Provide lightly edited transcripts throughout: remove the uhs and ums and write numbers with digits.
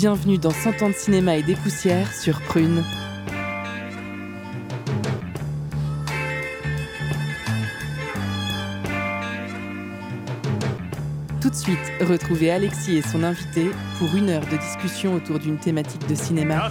Bienvenue dans 100 ans de cinéma et des poussières sur Prune. Tout de suite, retrouvez Alexis et son invité pour 1 heure de discussion autour d'une thématique de cinéma.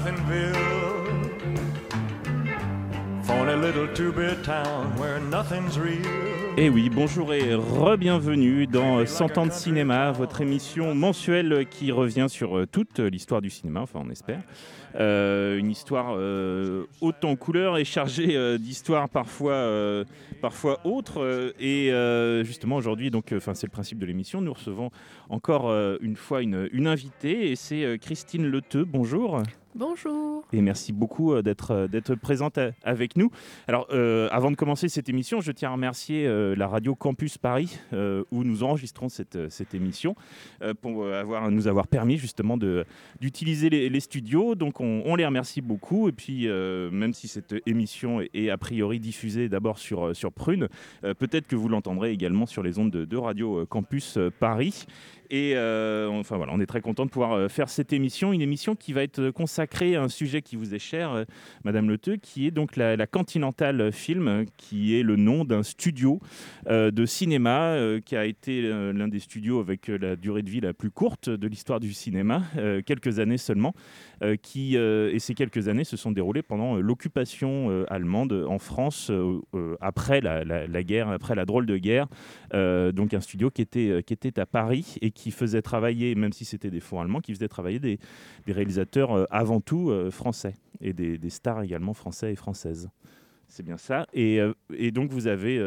Et oui, bonjour et re-bienvenue dans 100 ans de cinéma, votre émission mensuelle qui revient sur toute l'histoire du cinéma, enfin on espère. Une histoire haute en couleurs et chargée d'histoires parfois autres. Justement aujourd'hui, donc, c'est le principe de l'émission, nous recevons encore une fois une invitée et c'est Christine Leteux. Bonjour. Bonjour. Et merci beaucoup d'être présente avec nous. Alors, avant de commencer cette émission, je tiens à remercier la radio Campus Paris, où nous enregistrons cette émission, pour nous avoir permis justement d'utiliser les studios. Donc, on les remercie beaucoup. Et puis, même si cette émission est a priori diffusée d'abord sur Prune, peut-être que vous l'entendrez également sur les ondes de radio Campus Paris. Et on est très content de pouvoir faire cette émission, une émission qui va être consacrée à un sujet qui vous est cher, Madame Leteux, qui est donc la Continental Film, qui est le nom d'un studio de cinéma qui a été l'un des studios avec la durée de vie la plus courte de l'histoire du cinéma, quelques années seulement, et ces quelques années se sont déroulées pendant l'occupation allemande en France après la guerre, après la drôle de guerre. Donc un studio qui était à Paris et qui faisait travailler, même si c'était des fonds allemands, qui faisait travailler des réalisateurs avant tout français et des stars également français et françaises. C'est bien ça. Et donc vous avez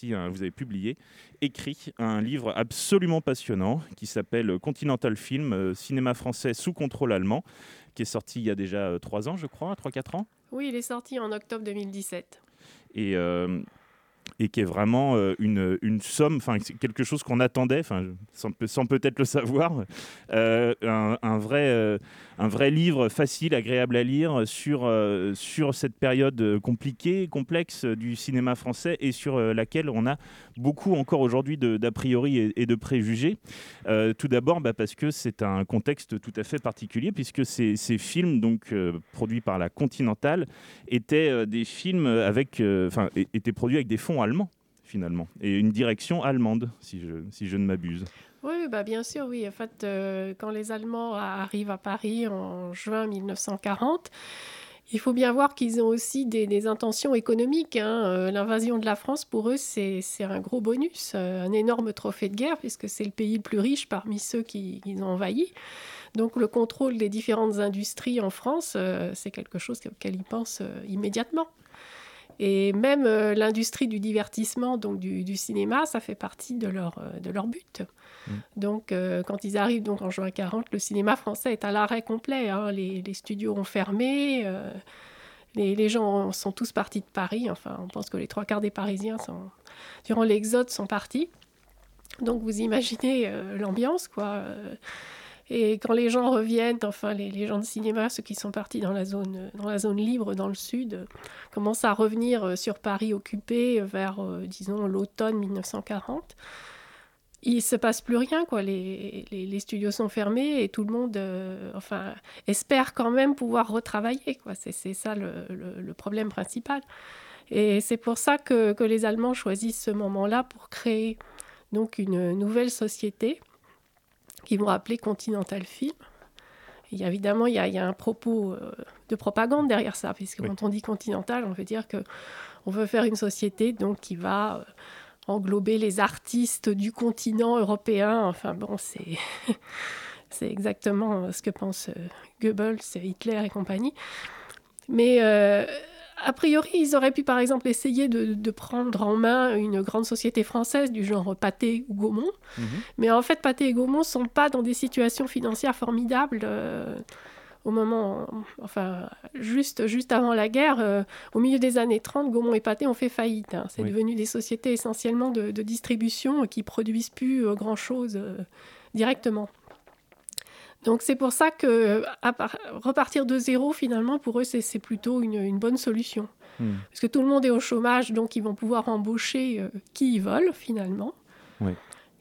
écrit un livre absolument passionnant qui s'appelle Continental Film, cinéma français sous contrôle allemand, qui est sorti il y a déjà 3 ans, je crois, 3-4 ans. Oui, il est sorti en octobre 2017. Et qui est vraiment une somme, quelque chose qu'on attendait, sans peut-être le savoir, un vrai livre facile, agréable à lire sur cette période compliquée, complexe du cinéma français et sur laquelle on a beaucoup encore aujourd'hui d'a priori et de préjugés. Tout d'abord parce que c'est un contexte tout à fait particulier, puisque ces films donc, produits par la Continental étaient des films étaient produits avec des fonds allemands finalement et une direction allemande si je ne m'abuse. Oui, bien sûr, oui. En fait, quand les Allemands arrivent à Paris en juin 1940, il faut bien voir qu'ils ont aussi des intentions économiques. L'invasion de la France, pour eux, c'est un gros bonus, un énorme trophée de guerre, puisque c'est le pays le plus riche parmi ceux qu'ils ont envahis. Donc le contrôle des différentes industries en France, c'est quelque chose auquel ils pensent immédiatement. Et même l'industrie du divertissement, donc du cinéma, ça fait partie de leur but. Donc quand ils arrivent donc, en juin 40, le cinéma français est à l'arrêt complet. Les studios ont fermé, les gens sont tous partis de Paris. Enfin, on pense que les 3/4 des Parisiens, durant l'exode, sont partis. Donc vous imaginez l'ambiance, quoi. Et quand les gens reviennent, les gens de cinéma, ceux qui sont partis dans la zone libre dans le sud, commencent à revenir sur Paris occupé vers, disons, l'automne 1940. Il ne se passe plus rien, quoi. Les studios sont fermés et tout le monde espère quand même pouvoir retravailler, quoi. C'est ça le problème principal. Et c'est pour ça que les Allemands choisissent ce moment-là pour créer donc, une nouvelle société qu'ils vont appeler Continental Film. Et évidemment, il y a un propos de propagande derrière ça, puisque quand on dit Continental, on veut dire qu'on veut faire une société donc, qui va englober les artistes du continent européen. C'est exactement ce que pensent Goebbels, Hitler et compagnie. Mais a priori, ils auraient pu par exemple essayer de prendre en main une grande société française du genre Pathé ou Gaumont. Mais en fait, Pathé et Gaumont ne sont pas dans des situations financières formidables au moment, juste avant la guerre. Au milieu des années 30, Gaumont et Pathé ont fait faillite. C'est devenu des sociétés essentiellement de distribution qui ne produisent plus grand-chose directement. Donc c'est pour ça que repartir de zéro, finalement, pour eux, c'est plutôt une bonne solution. Parce que tout le monde est au chômage, donc ils vont pouvoir embaucher qui ils veulent, finalement. Oui.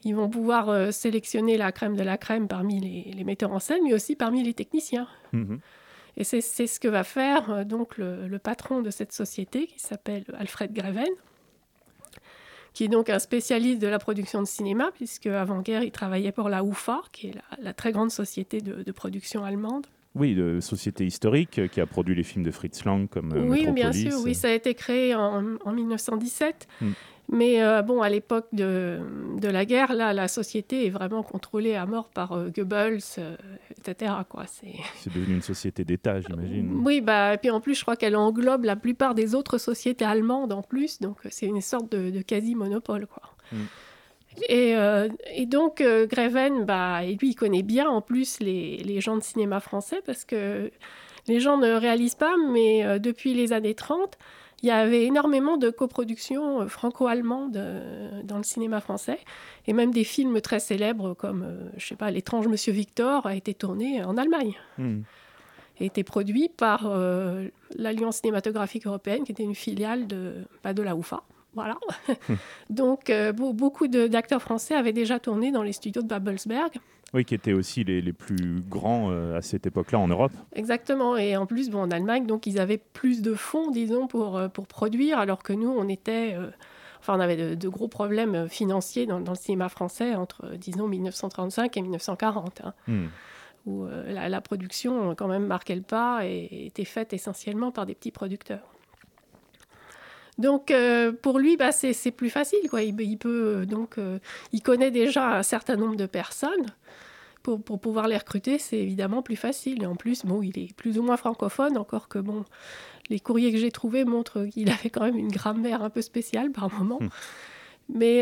Ils vont pouvoir sélectionner la crème de la crème parmi les metteurs en scène, mais aussi parmi les techniciens. Mhm. Et c'est ce que va faire donc le patron de cette société, qui s'appelle Alfred Greven, qui est donc un spécialiste de la production de cinéma, puisque avant-guerre, il travaillait pour la UFA, qui est la très grande société de production allemande. Oui, de société historique qui a produit les films de Fritz Lang comme Oui, Metropolis. bien sûr, oui, ça a été créé en 1917. Mm. Mais bon, à l'époque de la guerre, là, la société est vraiment contrôlée à mort par Goebbels, etc. Quoi. C'est devenu une société d'État, j'imagine. Oui, et puis en plus, je crois qu'elle englobe la plupart des autres sociétés allemandes en plus, donc c'est une sorte de quasi-monopole, quoi. Mm. Et donc, Greven, lui, il connaît bien en plus les gens de cinéma français, parce que les gens ne réalisent pas, mais depuis les années 30, il y avait énormément de coproductions franco-allemandes dans le cinéma français, et même des films très célèbres comme, je sais pas, L'étrange Monsieur Victor a été tourné en Allemagne. Et a été produit par l'Alliance cinématographique européenne, qui était une filiale de la UFA. Voilà. Donc, beaucoup d'acteurs français avaient déjà tourné dans les studios de Babelsberg. Oui, qui étaient aussi les plus grands à cette époque-là en Europe. Exactement. Et en plus, en Allemagne, donc, ils avaient plus de fonds, disons, pour produire, alors que nous, on avait de gros problèmes financiers dans le cinéma français entre, disons, 1935 et 1940, où la production, quand même, marquait le pas et était faite essentiellement par des petits producteurs. Donc, pour lui, c'est plus facile, quoi. Il connaît déjà un certain nombre de personnes. Pour pouvoir les recruter, c'est évidemment plus facile. Et en plus, il est plus ou moins francophone, encore que, les courriers que j'ai trouvés montrent qu'il avait quand même une grammaire un peu spéciale par moment. Mais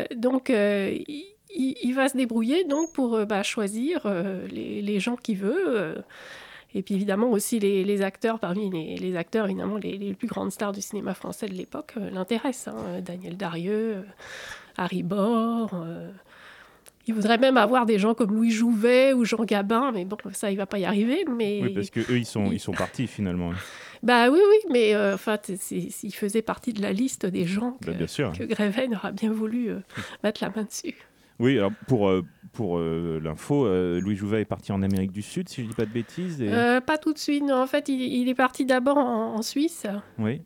il va se débrouiller donc, pour choisir les gens qu'il veut. Et puis évidemment aussi les acteurs, parmi les acteurs, évidemment, les plus grandes stars du cinéma français de l'époque l'intéressent. Daniel Darieux, Harry Bor. Il voudrait même avoir des gens comme Louis Jouvet ou Jean Gabin, mais bon, ça, il ne va pas y arriver. Mais... Oui, parce qu'eux, ils sont partis finalement. Oui, mais il faisait partie de la liste des gens que Greven aura bien voulu mettre la main dessus. Oui, alors pour l'info, Louis Jouvet est parti en Amérique du Sud, si je ne dis pas de bêtises. Pas tout de suite, non. En fait, il est parti d'abord en Suisse. Oui.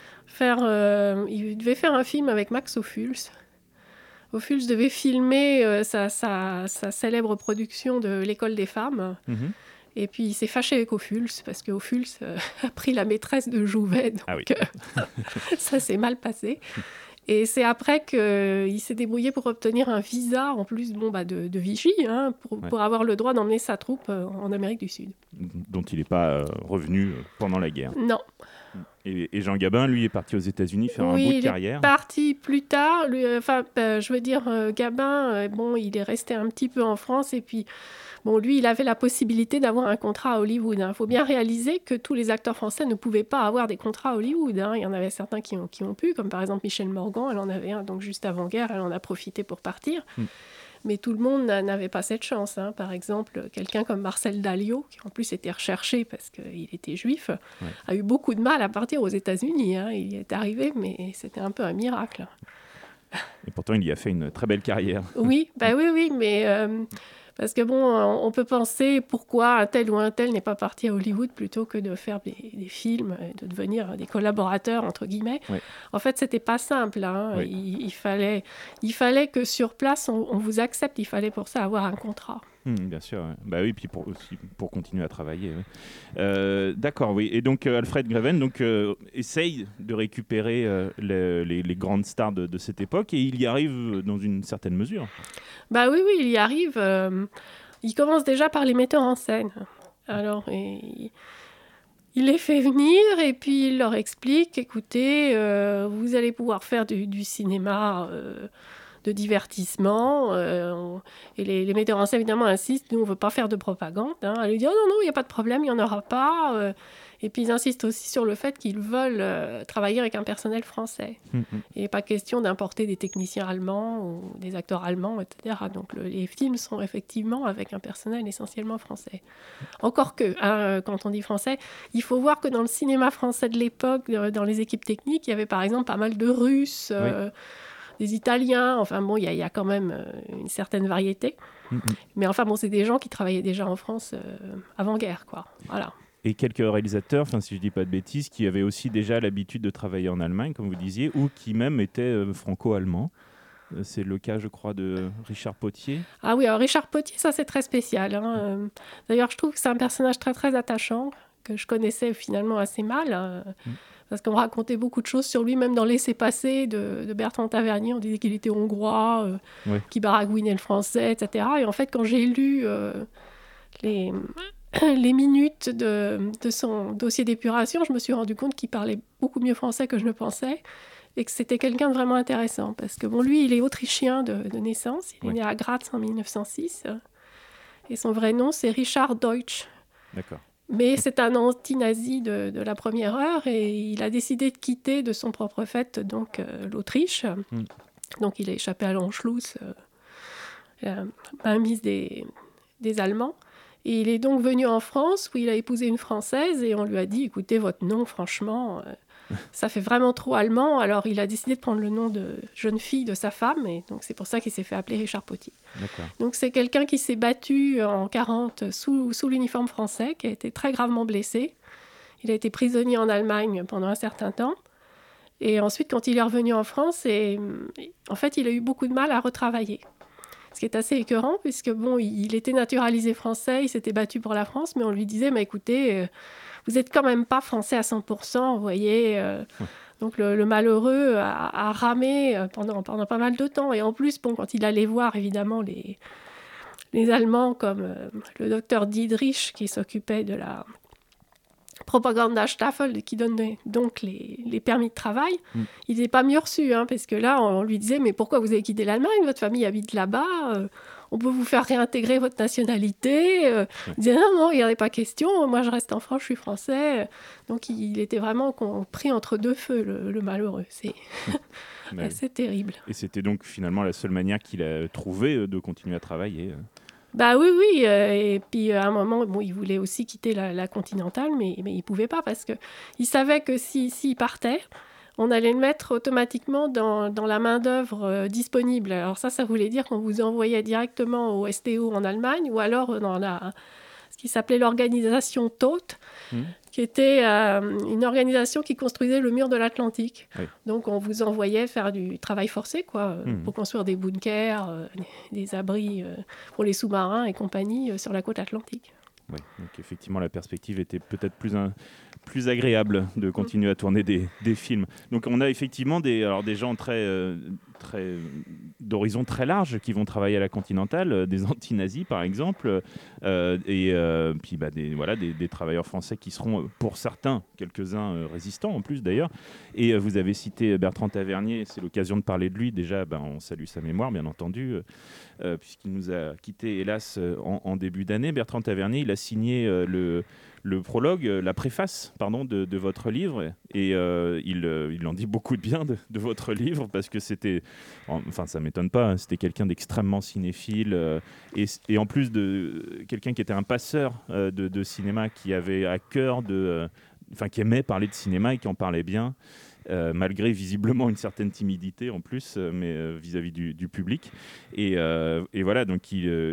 Il devait faire un film avec Max Ophuls. Ophuls devait filmer sa célèbre production de l'École des femmes. Mm-hmm. Et puis, il s'est fâché avec Ophuls, parce qu'Ophuls a pris la maîtresse de Jouvet. Donc, ça s'est mal passé. Et c'est après qu'il s'est débrouillé pour obtenir un visa, en plus de Vichy, pour avoir le droit d'emmener sa troupe en Amérique du Sud. Dont il n'est pas revenu pendant la guerre. Non. Et Jean Gabin, lui, est parti aux États-Unis faire un bout de carrière. Il est parti plus tard. Gabin, il est resté un petit peu en France. Et puis, lui, il avait la possibilité d'avoir un contrat à Hollywood. Il faut bien réaliser que tous les acteurs français ne pouvaient pas avoir des contrats à Hollywood. Il y en avait certains qui ont pu, comme par exemple Michel Morgan. Elle en avait un donc juste avant-guerre. Elle en a profité pour partir. Mais tout le monde n'avait pas cette chance. Par exemple, quelqu'un comme Marcel Dalliot, qui en plus était recherché parce qu'il était juif, a eu beaucoup de mal à partir aux États-Unis. Il y est arrivé, mais c'était un peu un miracle. Et pourtant, il y a fait une très belle carrière. Oui, mais... parce que on peut penser pourquoi un tel ou un tel n'est pas parti à Hollywood plutôt que de faire des films, de devenir des collaborateurs, entre guillemets. Oui. En fait, c'était pas simple. Oui. Il fallait que sur place, on vous accepte. Il fallait pour ça avoir un contrat. Bien sûr. Oui, puis pour continuer à travailler. Oui. D'accord, oui. Et donc, Alfred Greven essaye de récupérer les grandes stars de cette époque, et il y arrive dans une certaine mesure. Oui, il y arrive. Il commence déjà par les metteurs en scène. Alors, il les fait venir et puis il leur explique, écoutez, vous allez pouvoir faire du cinéma de divertissement. Et les metteurs en scène, évidemment, insistent, nous, on ne veut pas faire de propagande. Elle lui dit, oh non, il n'y a pas de problème, il n'y en aura pas. Et puis, ils insistent aussi sur le fait qu'ils veulent travailler avec un personnel français. Il n'est pas question d'importer des techniciens allemands ou des acteurs allemands, etc. Donc, les films sont effectivement avec un personnel essentiellement français. Encore que, quand on dit français, il faut voir que dans le cinéma français de l'époque, dans les équipes techniques, il y avait par exemple pas mal de Russes, des Italiens. Enfin bon, il y a quand même une certaine variété. Mais enfin bon, c'est des gens qui travaillaient déjà en France avant-guerre, quoi. Voilà. Et quelques réalisateurs, si je ne dis pas de bêtises, qui avaient aussi déjà l'habitude de travailler en Allemagne, comme vous disiez, ou qui même étaient franco-allemands. C'est le cas, je crois, de Richard Pottier. Ah oui, alors Richard Pottier, ça c'est très spécial. Hein. D'ailleurs, je trouve que c'est un personnage très très attachant, que je connaissais finalement assez mal, parce qu'on racontait beaucoup de choses sur lui, même dans Laissez-passer de Bertrand Tavernier. On disait qu'il était hongrois, qu'il baragouinait le français, etc. Et en fait, quand j'ai lu les minutes de son dossier d'épuration, je me suis rendu compte qu'il parlait beaucoup mieux français que je ne pensais. Et que c'était quelqu'un de vraiment intéressant. Parce que lui, il est autrichien de naissance. Il est né à Graz en 1906. Et son vrai nom, c'est Richard Deutsch. D'accord. Mais c'est un anti-nazi de la première heure. Et il a décidé de quitter de son propre fait l'Autriche. Donc il a échappé à l'Anschluss, mainmise des Allemands. Et il est donc venu en France, où il a épousé une Française. Et on lui a dit, écoutez, votre nom, franchement... ça fait vraiment trop allemand, alors il a décidé de prendre le nom de jeune fille de sa femme, et donc c'est pour ça qu'il s'est fait appeler Richard Pottier. D'accord. Donc c'est quelqu'un qui s'est battu en 1940 sous l'uniforme français, qui a été très gravement blessé. Il a été prisonnier en Allemagne pendant un certain temps, et ensuite quand il est revenu en France, en fait il a eu beaucoup de mal à retravailler. Ce qui est assez écœurant, puisque il était naturalisé français, il s'était battu pour la France, mais on lui disait, mais écoutez... vous n'êtes quand même pas français à 100%, vous voyez. Donc le malheureux a ramé pendant pas mal de temps. Et en plus, quand il allait voir évidemment les Allemands comme le docteur Dietrich qui s'occupait de la Propagandastafel, qui donne donc les permis de travail, il n'était pas mieux reçu, parce que là, on lui disait, mais pourquoi vous avez quitté l'Allemagne? Votre famille habite là-bas, on peut vous faire réintégrer votre nationalité. Il disait, non, il n'y en avait pas question, moi je reste en France, je suis français. Donc il était vraiment pris entre deux feux, le malheureux. C'est terrible. Et c'était donc finalement la seule manière qu'il a trouvé de continuer à travailler. Bah oui. Et puis à un moment, il voulait aussi quitter la Continentale, mais il ne pouvait pas parce qu'il savait que s'il partait, on allait le mettre automatiquement dans la main-d'œuvre disponible. Alors ça voulait dire qu'on vous envoyait directement au STO en Allemagne ou alors dans ce qui s'appelait l'organisation Todt, qui était une organisation qui construisait le mur de l'Atlantique. Oui. Donc on vous envoyait faire du travail forcé, pour construire des bunkers, des abris pour les sous-marins et compagnie sur la côte atlantique. Oui, donc effectivement la perspective était peut-être plus agréable de continuer à tourner des films. Donc on a effectivement des gens très d'horizon très large qui vont travailler à la Continentale, des anti-nazis par exemple, et puis des travailleurs français qui seront pour certains, quelques-uns résistants en plus d'ailleurs. Et vous avez cité Bertrand Tavernier, c'est l'occasion de parler de lui. Déjà, on salue sa mémoire bien entendu, puisqu'il nous a quittés hélas en début d'année. Bertrand Tavernier, il a signé le prologue, la préface de votre livre, et il en dit beaucoup de bien de votre livre, parce que c'était, ça m'étonne pas, c'était quelqu'un d'extrêmement cinéphile, et en plus de quelqu'un qui était un passeur de cinéma, qui avait à cœur qui aimait parler de cinéma et qui en parlait bien. Malgré visiblement une certaine timidité en plus, mais vis-à-vis du public. Et voilà, donc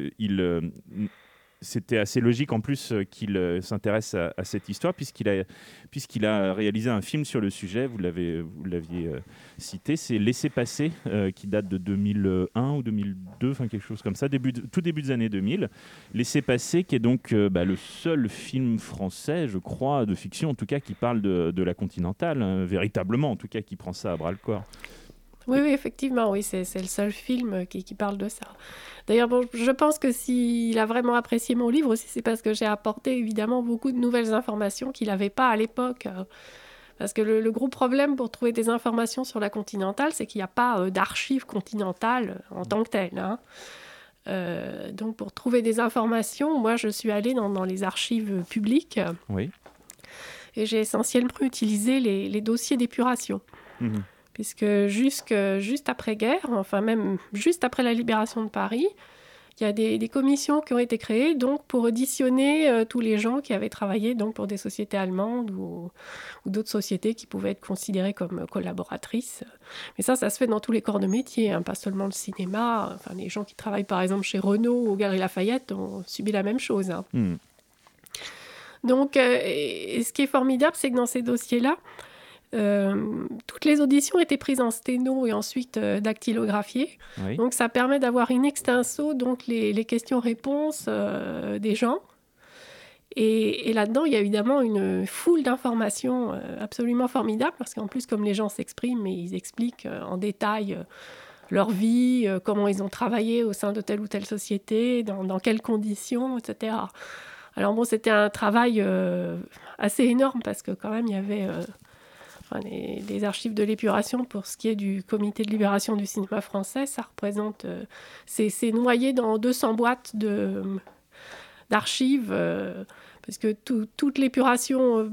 c'était assez logique en plus qu'il s'intéresse à cette histoire, puisqu'il a réalisé un film sur le sujet. Vous l'aviez cité, c'est Laissez-passer, qui date de 2001 ou 2002, quelque chose comme ça, tout début des années 2000. Laissez-passer, qui est donc le seul film français, je crois, de fiction en tout cas, qui parle de la Continentale, véritablement en tout cas, qui prend ça à bras-le-corps. Oui, effectivement, oui, c'est le seul film qui parle de ça. D'ailleurs, je pense que s'il a vraiment apprécié mon livre aussi, c'est parce que j'ai apporté évidemment beaucoup de nouvelles informations qu'il n'avait pas à l'époque. Parce que le gros problème pour trouver des informations sur la Continentale, c'est qu'il n'y a pas d'archives continentales en tant que telles. Donc pour trouver des informations, moi je suis allée dans les archives publiques. Oui. Et j'ai essentiellement utilisé les dossiers d'épuration. Puisque juste après-guerre, enfin même juste après la libération de Paris, il y a des commissions qui ont été créées donc, pour auditionner tous les gens qui avaient travaillé donc, pour des sociétés allemandes ou d'autres sociétés qui pouvaient être considérées comme collaboratrices. Mais ça se fait dans tous les corps de métier, hein, pas seulement le cinéma. Enfin, les gens qui travaillent par exemple chez Renault ou Galeries Lafayette ont subi la même chose. Hein. Donc, et ce qui est formidable, c'est que dans ces dossiers-là, toutes les auditions étaient prises en sténo et ensuite dactylographiées. Oui. Donc ça permet d'avoir in extenso donc les questions-réponses des gens. Et là-dedans, il y a évidemment une foule d'informations absolument formidables parce qu'en plus, comme les gens s'expriment, ils expliquent en détail leur vie, comment ils ont travaillé au sein de telle ou telle société, dans quelles conditions, etc. Alors bon, c'était un travail assez énorme parce que quand même, il y avait... les archives de l'épuration, pour ce qui est du comité de libération du cinéma français, ça représente... c'est noyé dans 200 boîtes d'archives, parce que toute l'épuration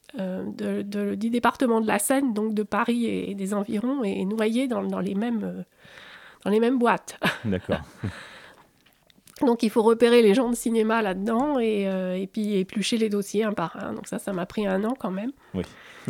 du département de la Seine, donc de Paris et des environs, est noyée dans les mêmes boîtes. D'accord. Donc il faut repérer les gens de cinéma là-dedans et puis éplucher les dossiers un par un. Donc ça m'a pris 1 an quand même. Oui.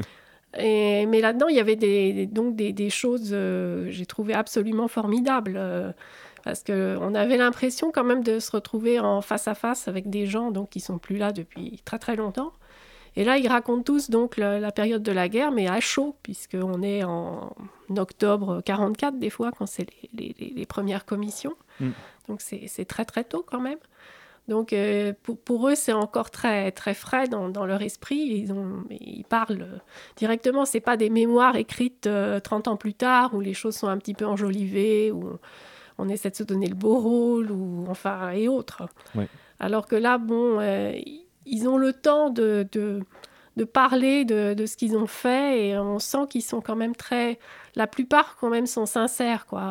Mais là-dedans, il y avait des choses, j'ai trouvé absolument formidables, parce qu'on avait l'impression quand même de se retrouver en face à face avec des gens donc, qui ne sont plus là depuis très très longtemps. Et là, ils racontent tous donc, la période de la guerre, mais à chaud, puisqu'on est en octobre 1944 des fois, quand c'est les premières commissions. Donc c'est très très tôt quand même. Donc, pour eux, c'est encore très, très frais dans leur esprit. Ils parlent directement. Ce n'est pas des mémoires écrites 30 ans plus tard, où les choses sont un petit peu enjolivées, où on essaie de se donner le beau rôle, et autres. Oui. Alors que là, ils ont le temps de parler de ce qu'ils ont fait, et on sent qu'ils sont quand même très... La plupart, quand même, sont sincères, quoi.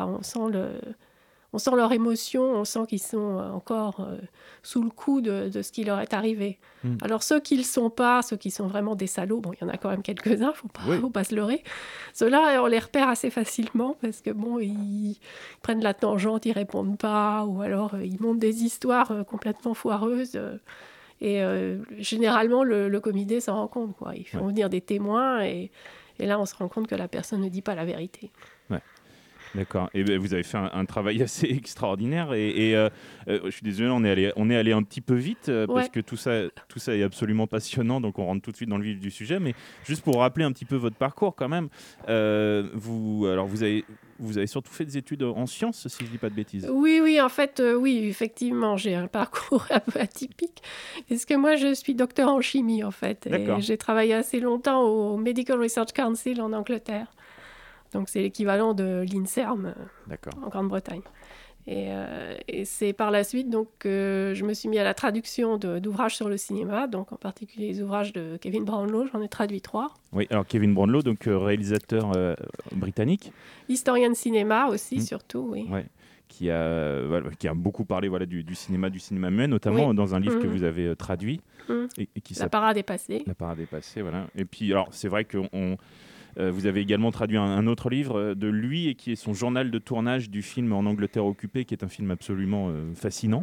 On sent leur émotion, on sent qu'ils sont encore sous le coup de ce qui leur est arrivé. Alors ceux qui ne le sont pas, ceux qui sont vraiment des salauds, il y en a quand même quelques-uns, il ne faut pas se leurrer. Ceux-là, on les repère assez facilement parce que ils prennent la tangente, ils ne répondent pas, ou alors ils montent des histoires complètement foireuses. Et généralement, le comité s'en rend compte, quoi. Ils font venir des témoins et là, on se rend compte que la personne ne dit pas la vérité. Ouais. D'accord. Et vous avez fait un travail assez extraordinaire. Et je suis désolé, on est allé un petit peu vite parce que tout ça est absolument passionnant. Donc on rentre tout de suite dans le vif du sujet. Mais juste pour rappeler un petit peu votre parcours quand même, vous avez surtout fait des études en sciences, si je ne dis pas de bêtises. Oui, en fait, oui, effectivement, j'ai un parcours un peu atypique. Parce que moi, je suis docteur en chimie, en fait. Et j'ai travaillé assez longtemps au Medical Research Council en Angleterre. Donc, c'est l'équivalent de l'INSERM en Grande-Bretagne. Et c'est par la suite donc, que je me suis mis à la traduction d'ouvrages sur le cinéma, donc en particulier les ouvrages de Kevin Brownlow. J'en ai traduit 3. Oui, alors Kevin Brownlow, donc réalisateur britannique. Historien de cinéma aussi, surtout, oui. Ouais. Qui a beaucoup parlé du cinéma muet, notamment dans un livre que vous avez traduit. Et qui La parade est passée. La parade est passée, voilà. Et puis, alors, c'est vrai que vous avez également traduit un autre livre de lui, et qui est son journal de tournage du film En Angleterre occupée, qui est un film absolument fascinant,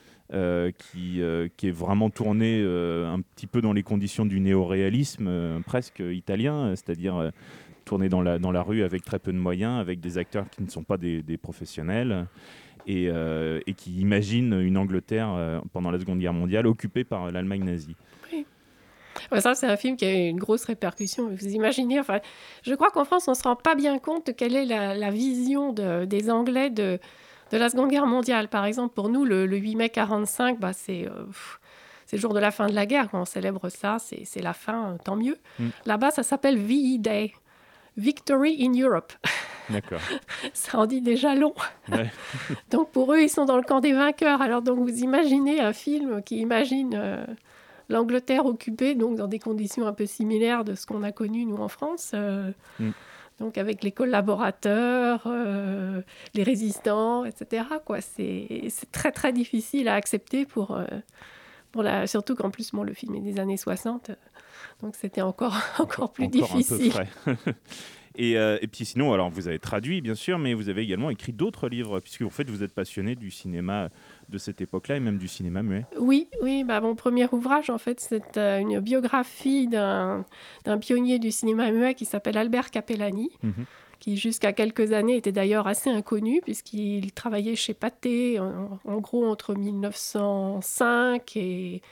qui est vraiment tourné un petit peu dans les conditions du néo-réalisme presque italien, c'est-à-dire tourné dans la rue avec très peu de moyens, avec des acteurs qui ne sont pas des professionnels, et qui imaginent une Angleterre pendant la Seconde Guerre mondiale occupée par l'Allemagne nazie. Oui. Ça, c'est un film qui a eu une grosse répercussion. Vous imaginez, je crois qu'en France, on ne se rend pas bien compte de quelle est la vision des Anglais de la Seconde Guerre mondiale. Par exemple, pour nous, le 8 mai 1945, c'est le jour de la fin de la guerre. Quand on célèbre ça, c'est la fin, tant mieux. Là-bas, ça s'appelle VE Day, Victory in Europe. D'accord. Ça en dit déjà long. Ouais. Donc, pour eux, ils sont dans le camp des vainqueurs. Alors, donc, vous imaginez un film qui imagine... l'Angleterre occupée, donc dans des conditions un peu similaires de ce qu'on a connu, nous, en France. Donc, avec les collaborateurs, les résistants, etc. C'est très, très difficile à accepter pour Surtout qu'en plus, le film est des années 60, donc c'était encore plus Encore difficile. un peu frais. Et puis sinon, alors vous avez traduit bien sûr, mais vous avez également écrit d'autres livres, puisque en fait vous êtes passionné du cinéma de cette époque-là et même du cinéma muet. Oui, mon premier ouvrage, en fait, c'est une biographie d'un pionnier du cinéma muet qui s'appelle Albert Capellani, qui jusqu'à quelques années était d'ailleurs assez inconnu, puisqu'il travaillait chez Pathé, en gros entre 1905 et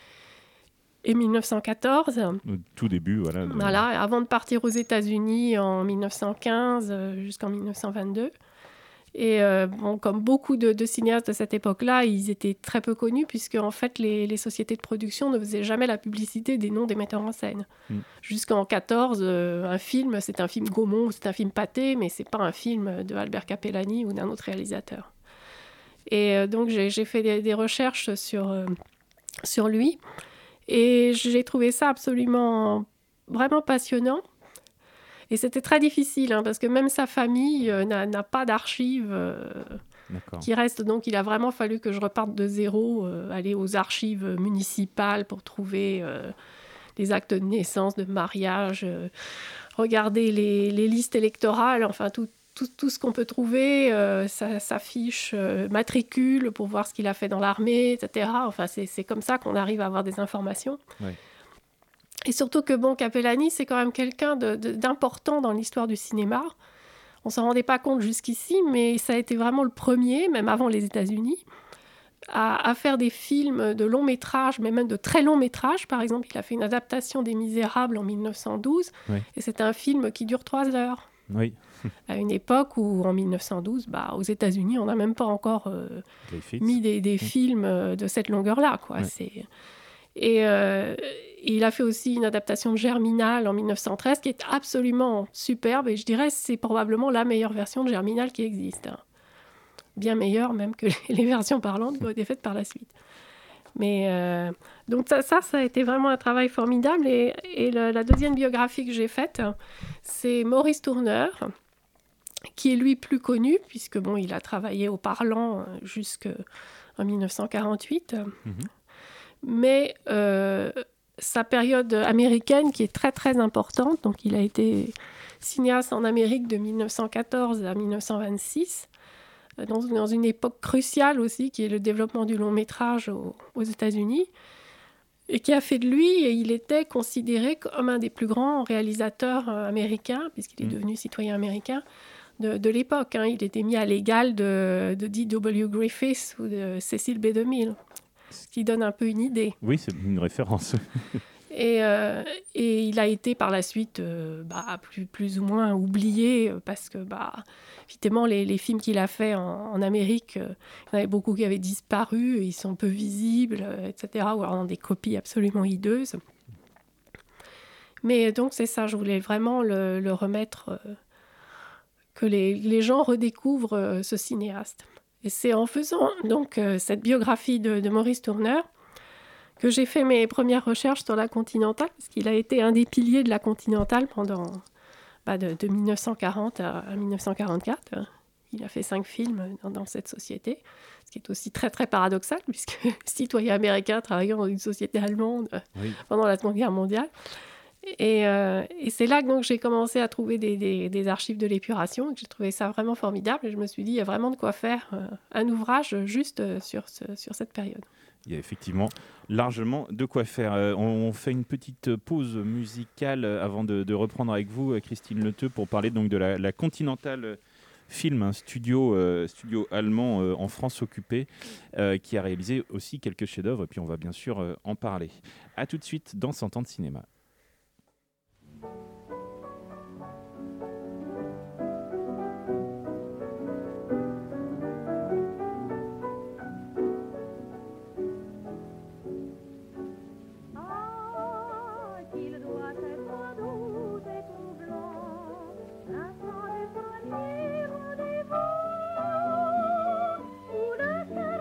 1914. Au tout début, voilà. Voilà, avant de partir aux États-Unis en 1915 jusqu'en 1922. Et comme beaucoup de cinéastes de cette époque-là, ils étaient très peu connus, puisque en fait, les sociétés de production ne faisaient jamais la publicité des noms des metteurs en scène. Jusqu'en 14, un film, c'est un film Gaumont, c'est un film Pathé, mais c'est pas un film de Albert Capellani ou d'un autre réalisateur. Et donc, j'ai fait des recherches sur lui, et j'ai trouvé ça absolument, vraiment passionnant. Et c'était très difficile, parce que même sa famille n'a pas d'archives qui restent. Donc, il a vraiment fallu que je reparte de zéro, aller aux archives municipales pour trouver les actes de naissance, de mariage, regarder les listes électorales, enfin tout ce qu'on peut trouver, sa fiche matricule pour voir ce qu'il a fait dans l'armée, etc. Enfin, c'est comme ça qu'on arrive à avoir des informations. Ouais. Et surtout que, Capellani, c'est quand même quelqu'un d'important dans l'histoire du cinéma. On ne s'en rendait pas compte jusqu'ici, mais ça a été vraiment le premier, même avant les États-Unis, à faire des films de long métrage, mais même de très long métrage. Par exemple, il a fait une adaptation des Misérables en 1912, et c'est un film qui dure 3 heures. Oui. À une époque où, en 1912, aux États-Unis, on n'a même pas encore mis des films de cette longueur-là, quoi. Ouais. Et il a fait aussi une adaptation de Germinal en 1913 qui est absolument superbe, et je dirais que c'est probablement la meilleure version de Germinal qui existe. Bien meilleure même que les versions parlantes qui ont été faites par la suite. Mais donc ça a été vraiment un travail formidable. Et la deuxième biographie que j'ai faite, c'est Maurice Tourneur, qui est lui plus connu, puisque il a travaillé au Parlant jusqu'en 1948. Mais sa période américaine qui est très très importante, donc il a été cinéaste en Amérique de 1914 à 1926, dans une époque cruciale aussi, qui est le développement du long métrage aux États-Unis, et qui a fait de lui, et il était considéré comme un des plus grands réalisateurs américains, puisqu'il est devenu citoyen américain, de l'époque. Il était mis à l'égal de D.W. Griffith ou de Cecil B. DeMille. Ce qui donne un peu une idée. Oui, c'est une référence. Et il a été par la suite plus ou moins oublié, parce que évidemment les films qu'il a fait en Amérique, il y en avait beaucoup qui avaient disparu, ils sont peu visibles, etc., ou alors dans des copies absolument hideuses. Mais donc c'est ça, je voulais vraiment le remettre, que les gens redécouvrent ce cinéaste. Et c'est en faisant donc cette biographie de Maurice Tourneur que j'ai fait mes premières recherches sur la Continentale, parce qu'il a été un des piliers de la Continentale pendant de 1940 à 1944. Il a fait 5 films dans cette société, ce qui est aussi très très paradoxal, puisque citoyen américain travaillant dans une société allemande pendant la Seconde Guerre mondiale. Et c'est là que donc, j'ai commencé à trouver des archives de l'épuration, et que j'ai trouvé ça vraiment formidable. Et je me suis dit, il y a vraiment de quoi faire un ouvrage juste sur cette période. Il y a effectivement largement de quoi faire. On fait une petite pause musicale avant de reprendre avec vous, Christine Leteux, pour parler donc de la Continental Film, un studio allemand en France occupée, qui a réalisé aussi quelques chefs-d'œuvre. Et puis on va bien sûr en parler. À tout de suite dans 100 ans de cinéma.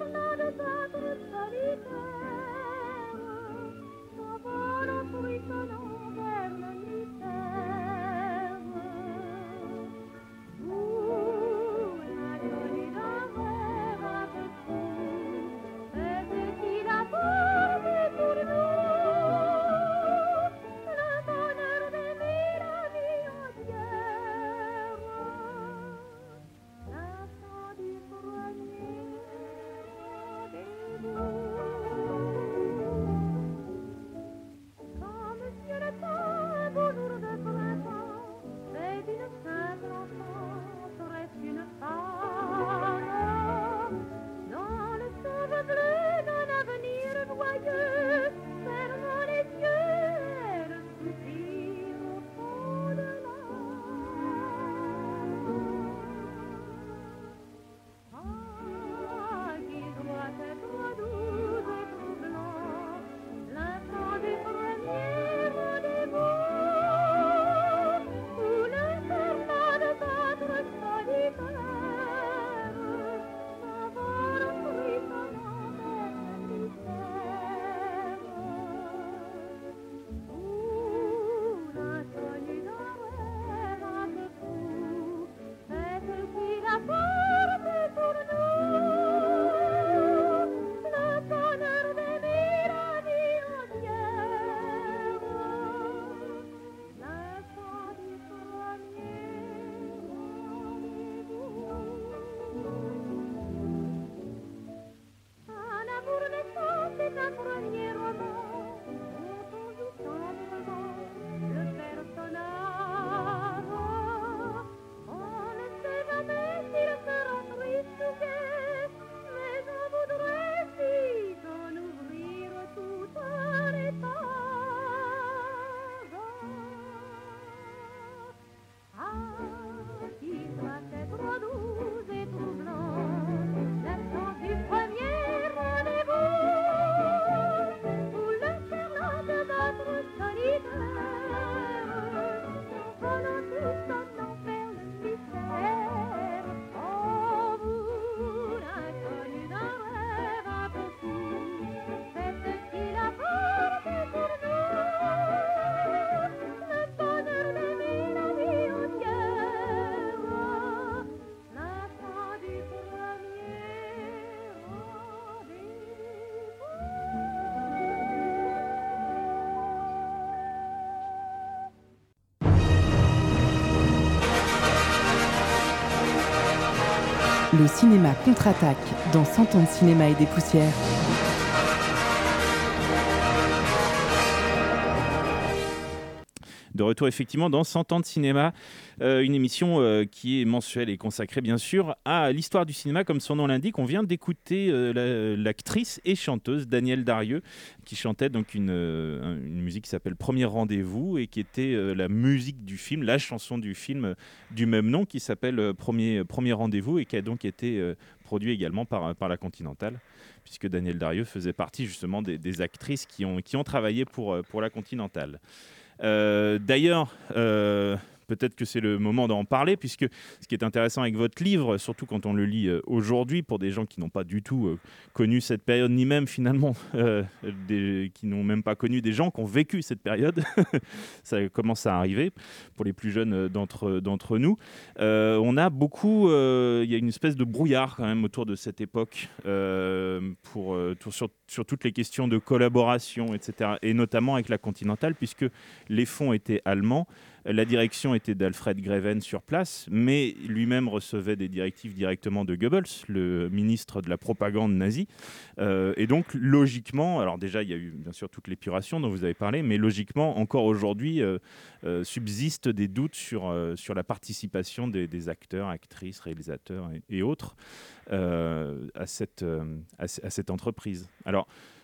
Solitaire, s'envole en bruissonnant. Le cinéma contre-attaque dans 100 ans de cinéma et des poussières. De retour effectivement dans 100 ans de cinéma, une émission qui est mensuelle et consacrée bien sûr à l'histoire du cinéma comme son nom l'indique. On vient d'écouter l'actrice et chanteuse Danielle Darieux qui chantait donc une musique qui s'appelle Premier Rendez-vous et qui était la musique du film, la chanson du film du même nom qui s'appelle Premier Rendez-vous et qui a donc été produit également par la Continentale, puisque Danielle Darieux faisait partie justement des actrices qui ont travaillé pour la Continentale. D'ailleurs, peut-être que c'est le moment d'en parler, puisque ce qui est intéressant avec votre livre, surtout quand on le lit aujourd'hui, pour des gens qui n'ont pas du tout connu cette période, ni même finalement qui n'ont même pas connu des gens qui ont vécu cette période, ça commence à arriver pour les plus jeunes d'entre nous. On a beaucoup, il y a une espèce de brouillard quand même autour de cette époque sur toutes les questions de collaboration, etc. Et notamment avec la Continentale, puisque les fonds étaient allemands. La direction était d'Alfred Greven sur place, mais lui-même recevait des directives directement de Goebbels, le ministre de la propagande nazie. Et donc, logiquement, alors déjà, il y a eu bien sûr toute l'épuration dont vous avez parlé, mais logiquement, encore aujourd'hui, subsistent des doutes sur la participation des acteurs, actrices, réalisateurs et autres à cette entreprise. Alors,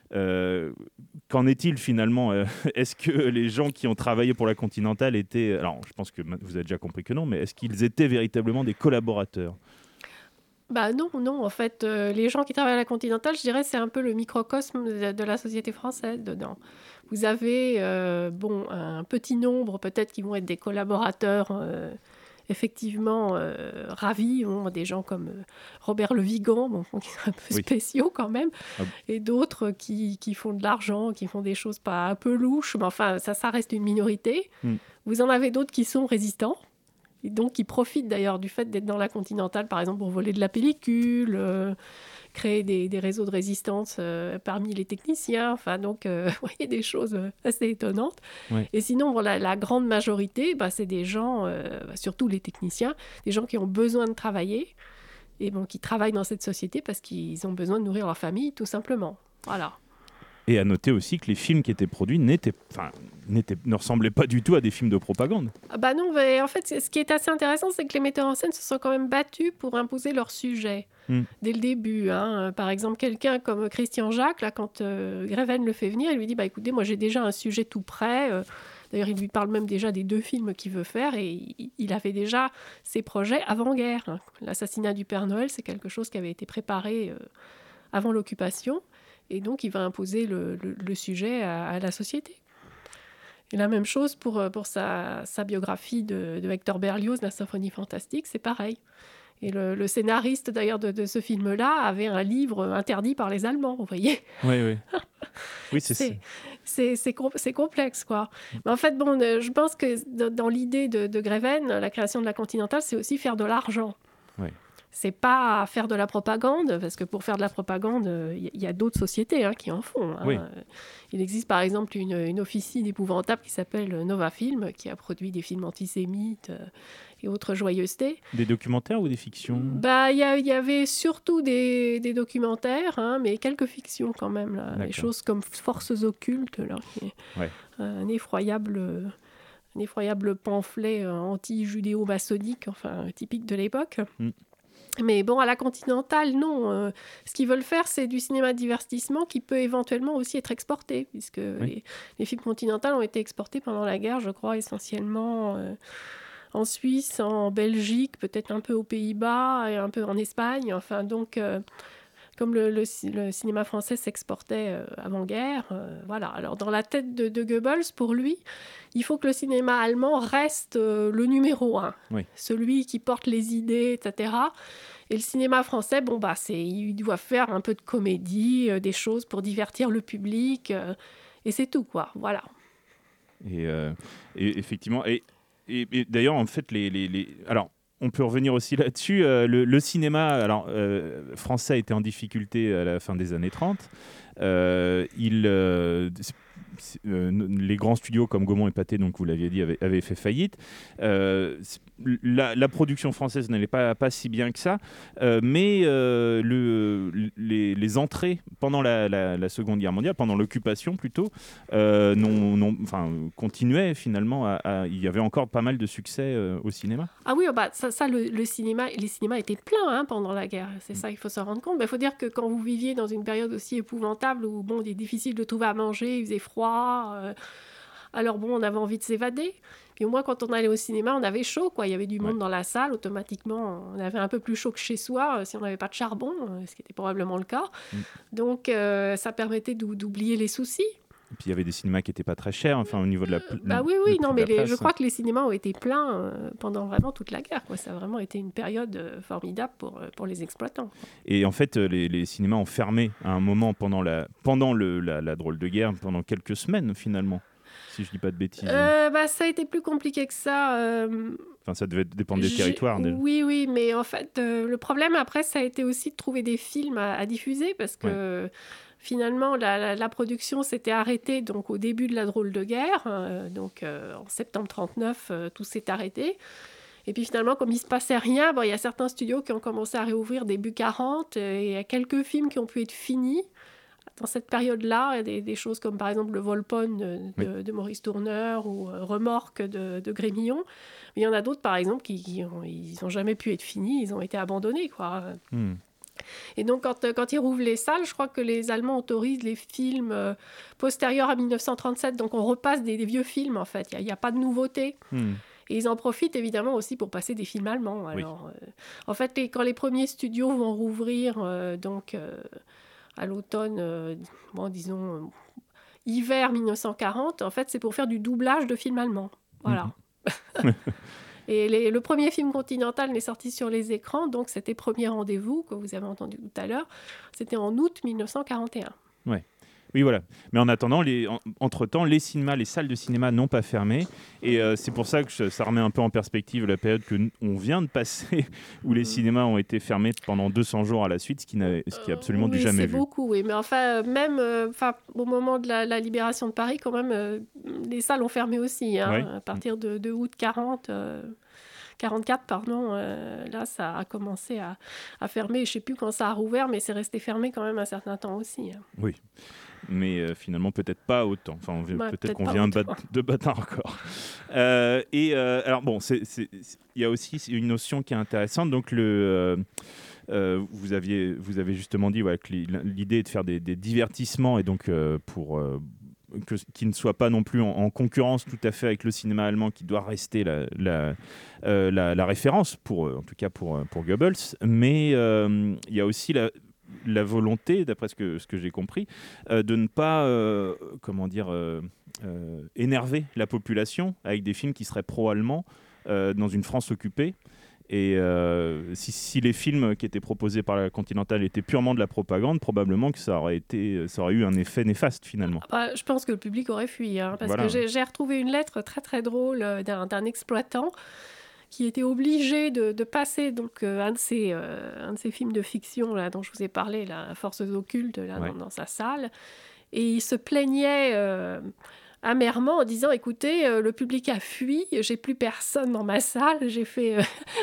qu'en est-il finalement Est-ce que les gens qui ont travaillé pour la Continentale étaient... Alors, je pense que vous avez déjà compris que non, mais est-ce qu'ils étaient véritablement des collaborateurs ? Non. En fait, les gens qui travaillent à la Continentale, je dirais, c'est un peu le microcosme de la société française dedans. Vous avez un petit nombre peut-être qui vont être des collaborateurs effectivement ravis, des gens comme Robert Le Vigan, qui sont un peu spéciaux quand même, et d'autres qui font de l'argent, qui font des choses pas un peu louches, mais enfin ça reste une minorité. Vous en avez d'autres qui sont résistants, et donc qui profitent d'ailleurs du fait d'être dans la Continentale, par exemple pour voler de la pellicule, créer des réseaux de résistance parmi les techniciens, vous voyez des choses assez étonnantes. Ouais. Et sinon, la grande majorité, c'est des gens, surtout les techniciens, des gens qui ont besoin de travailler et qui travaillent dans cette société parce qu'ils ont besoin de nourrir leur famille, tout simplement. Voilà. Et à noter aussi que les films qui étaient produits ne ressemblaient pas du tout à des films de propagande. Non, mais en fait, ce qui est assez intéressant, c'est que les metteurs en scène se sont quand même battus pour imposer leur sujet dès le début. Par exemple, quelqu'un comme Christian Jacques, là, quand Greven le fait venir, il lui dit écoutez, moi j'ai déjà un sujet tout prêt. D'ailleurs, il lui parle même déjà des 2 films qu'il veut faire et il avait déjà ses projets avant-guerre. L'assassinat du Père Noël, c'est quelque chose qui avait été préparé avant l'occupation. Et donc, il va imposer le sujet à la société. Et la même chose pour sa biographie de Hector Berlioz, La Symphonie fantastique, c'est pareil. Et le scénariste, d'ailleurs, de ce film-là avait un livre interdit par les Allemands, vous voyez. Oui. Oui, c'est complexe, quoi. Mais en fait, je pense que dans l'idée de Greven, la création de la Continentale, c'est aussi faire de l'argent. Oui. C'est pas faire de la propagande, parce que pour faire de la propagande, il y a d'autres sociétés qui en font. Oui. Il existe par exemple une officine épouvantable qui s'appelle Nova Film, qui a produit des films antisémites et autres joyeusetés. Des documentaires ou des fictions ? Il y avait surtout des documentaires, mais quelques fictions quand même. Là. Des choses comme Forces occultes, là, qui est un effroyable pamphlet anti-judéo-maçonnique, typique de l'époque. Mais à la Continentale, non. Ce qu'ils veulent faire, c'est du cinéma de divertissement qui peut éventuellement aussi être exporté, puisque les films continentaux ont été exportés pendant la guerre, je crois, essentiellement en Suisse, en Belgique, peut-être un peu aux Pays-Bas et un peu en Espagne. Comme le cinéma français s'exportait avant-guerre, voilà. Alors, dans la tête de Goebbels, pour lui, il faut que le cinéma allemand reste le numéro 1, celui qui porte les idées, etc. Et le cinéma français, il doit faire un peu de comédie, des choses pour divertir le public, et c'est tout, quoi. Voilà. Et effectivement, et d'ailleurs, en fait, alors, on peut revenir aussi là-dessus. Le cinéma français était en difficulté à la fin des années 30. les grands studios comme Gaumont et Pathé, donc vous l'aviez dit, avaient fait faillite. La production française n'allait pas si bien que ça, mais les entrées pendant la Seconde Guerre mondiale, pendant l'occupation plutôt, continuaient finalement. Il y avait encore pas mal de succès au cinéma. Ah oui, les cinémas étaient pleins pendant la guerre. C'est ça, il faut se rendre compte. Il faut dire que quand vous viviez dans une période aussi épouvantable où il est difficile de trouver à manger, il faisait froid, alors on avait envie de s'évader. Puis au moins, quand on allait au cinéma, on avait chaud, quoi. Il y avait du monde dans la salle. Automatiquement, on avait un peu plus chaud que chez soi si on n'avait pas de charbon, ce qui était probablement le cas. Donc, ça permettait d'oublier les soucis. Et puis il y avait des cinémas qui n'étaient pas très chers, au niveau de la. Je crois que les cinémas ont été pleins pendant vraiment toute la guerre, quoi. Ça a vraiment été une période formidable pour les exploitants. Et en fait, les cinémas ont fermé à un moment pendant la drôle de guerre, pendant quelques semaines finalement. Si je dis pas de bêtises. Ça a été plus compliqué que ça. Ça devait dépendre des territoires. Déjà. Oui, mais en fait, le problème après, ça a été aussi de trouver des films à diffuser parce que finalement, la production s'était arrêtée donc, au début de la drôle de guerre. En septembre 1939, tout s'est arrêté. Et puis finalement, comme il ne se passait rien, il y a certains studios qui ont commencé à réouvrir début 40 et il y a quelques films qui ont pu être finis. Dans cette période-là, des choses comme par exemple Le Volpone de Maurice Tourneur ou Remorque de Grémillon. Mais il y en a d'autres, par exemple, qui n'ont jamais pu être finis, ils ont été abandonnés, quoi. Et donc, quand ils rouvrent les salles, je crois que les Allemands autorisent les films postérieurs à 1937. Donc, on repasse des vieux films, en fait. Il n'y a pas de nouveauté. Et ils en profitent évidemment aussi pour passer des films allemands. Alors, en fait, quand les premiers studios vont rouvrir, à l'automne, hiver 1940, en fait, c'est pour faire du doublage de films allemands. Voilà. Et le premier film continental n'est sorti sur les écrans, donc c'était Premier Rendez-vous, que vous avez entendu tout à l'heure. C'était en août 1941. Oui, voilà. Mais en attendant, entre-temps, les salles de cinéma n'ont pas fermé. Et c'est pour ça que ça remet un peu en perspective la période qu'on vient de passer, où les cinémas ont été fermés pendant 200 jours à la suite, ce qui est absolument du jamais vu. C'est beaucoup, oui. Mais même au moment de la libération de Paris, quand même, les salles ont fermé aussi. À partir de août 44, là, ça a commencé à fermer. Je ne sais plus quand ça a rouvert, mais c'est resté fermé quand même un certain temps aussi. Oui. Mais finalement, peut-être pas autant. Peut-être qu'on vient de battre un record. Alors, il y a aussi une notion qui est intéressante. Donc, vous avez justement dit que l'idée est de faire des divertissements et donc qui ne soit pas non plus en concurrence tout à fait avec le cinéma allemand qui doit rester la référence, en tout cas pour Goebbels. Mais il y a aussi la volonté, d'après ce que j'ai compris, de ne pas énerver la population avec des films qui seraient pro-allemands dans une France occupée. Et si les films qui étaient proposés par la Continentale étaient purement de la propagande, probablement que ça aurait eu un effet néfaste finalement. Je pense que le public aurait fui, parce que j'ai retrouvé une lettre très très drôle d'un exploitant qui était obligé de passer donc, un de ces films de fiction là, dont je vous ai parlé, là, Forces occultes, dans sa salle. Et il se plaignait amèrement en disant « Écoutez, le public a fui, j'ai plus personne dans ma salle, j'ai fait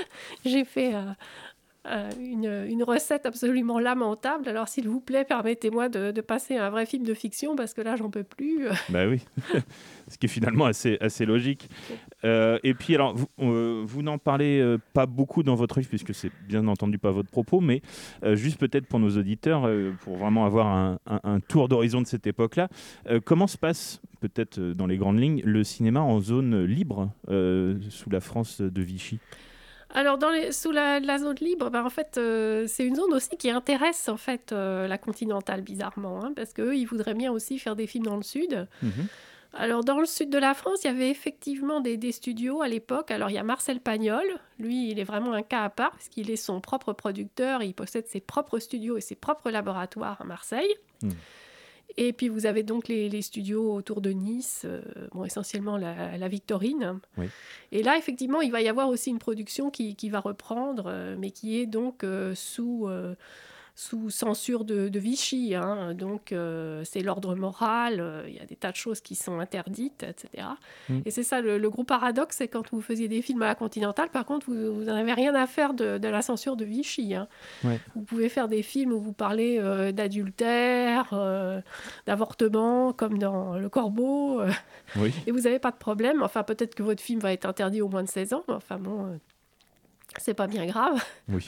une recette absolument lamentable. Alors, s'il vous plaît, permettez-moi de passer à un vrai film de fiction parce que là, j'en peux plus. » Bah oui, ce qui est finalement assez logique. Et puis, alors, vous n'en parlez pas beaucoup dans votre livre, puisque c'est bien entendu pas votre propos, mais juste peut-être pour nos auditeurs, pour vraiment avoir un tour d'horizon de cette époque-là, comment se passe, peut-être dans les grandes lignes, le cinéma en zone libre sous la France de Vichy ? Alors, sous la zone libre, en fait, c'est une zone aussi qui intéresse en fait, la Continentale, bizarrement, parce qu'eux, ils voudraient bien aussi faire des films dans le sud. Alors, dans le sud de la France, il y avait effectivement des studios à l'époque. Alors, il y a Marcel Pagnol. Lui, il est vraiment un cas à part, parce qu'il est son propre producteur. Il possède ses propres studios et ses propres laboratoires à Marseille. Et puis, vous avez donc les studios autour de Nice, essentiellement la Victorine. Oui. Et là, effectivement, il va y avoir aussi une production qui va reprendre, mais qui est donc sous sous censure de Vichy, hein. Donc c'est l'ordre moral, il y a des tas de choses qui sont interdites, etc. Et c'est ça le gros paradoxe, c'est quand vous faisiez des films à la Continentale, par contre, vous n'en avez rien à faire de la censure de Vichy, hein. Ouais. Vous pouvez faire des films où vous parlez d'adultère, d'avortement, comme dans Le Corbeau, Oui. et vous n'avez pas de problème. Enfin, peut-être que votre film va être interdit au moins de 16 ans, mais enfin bon... c'est pas bien grave. Oui.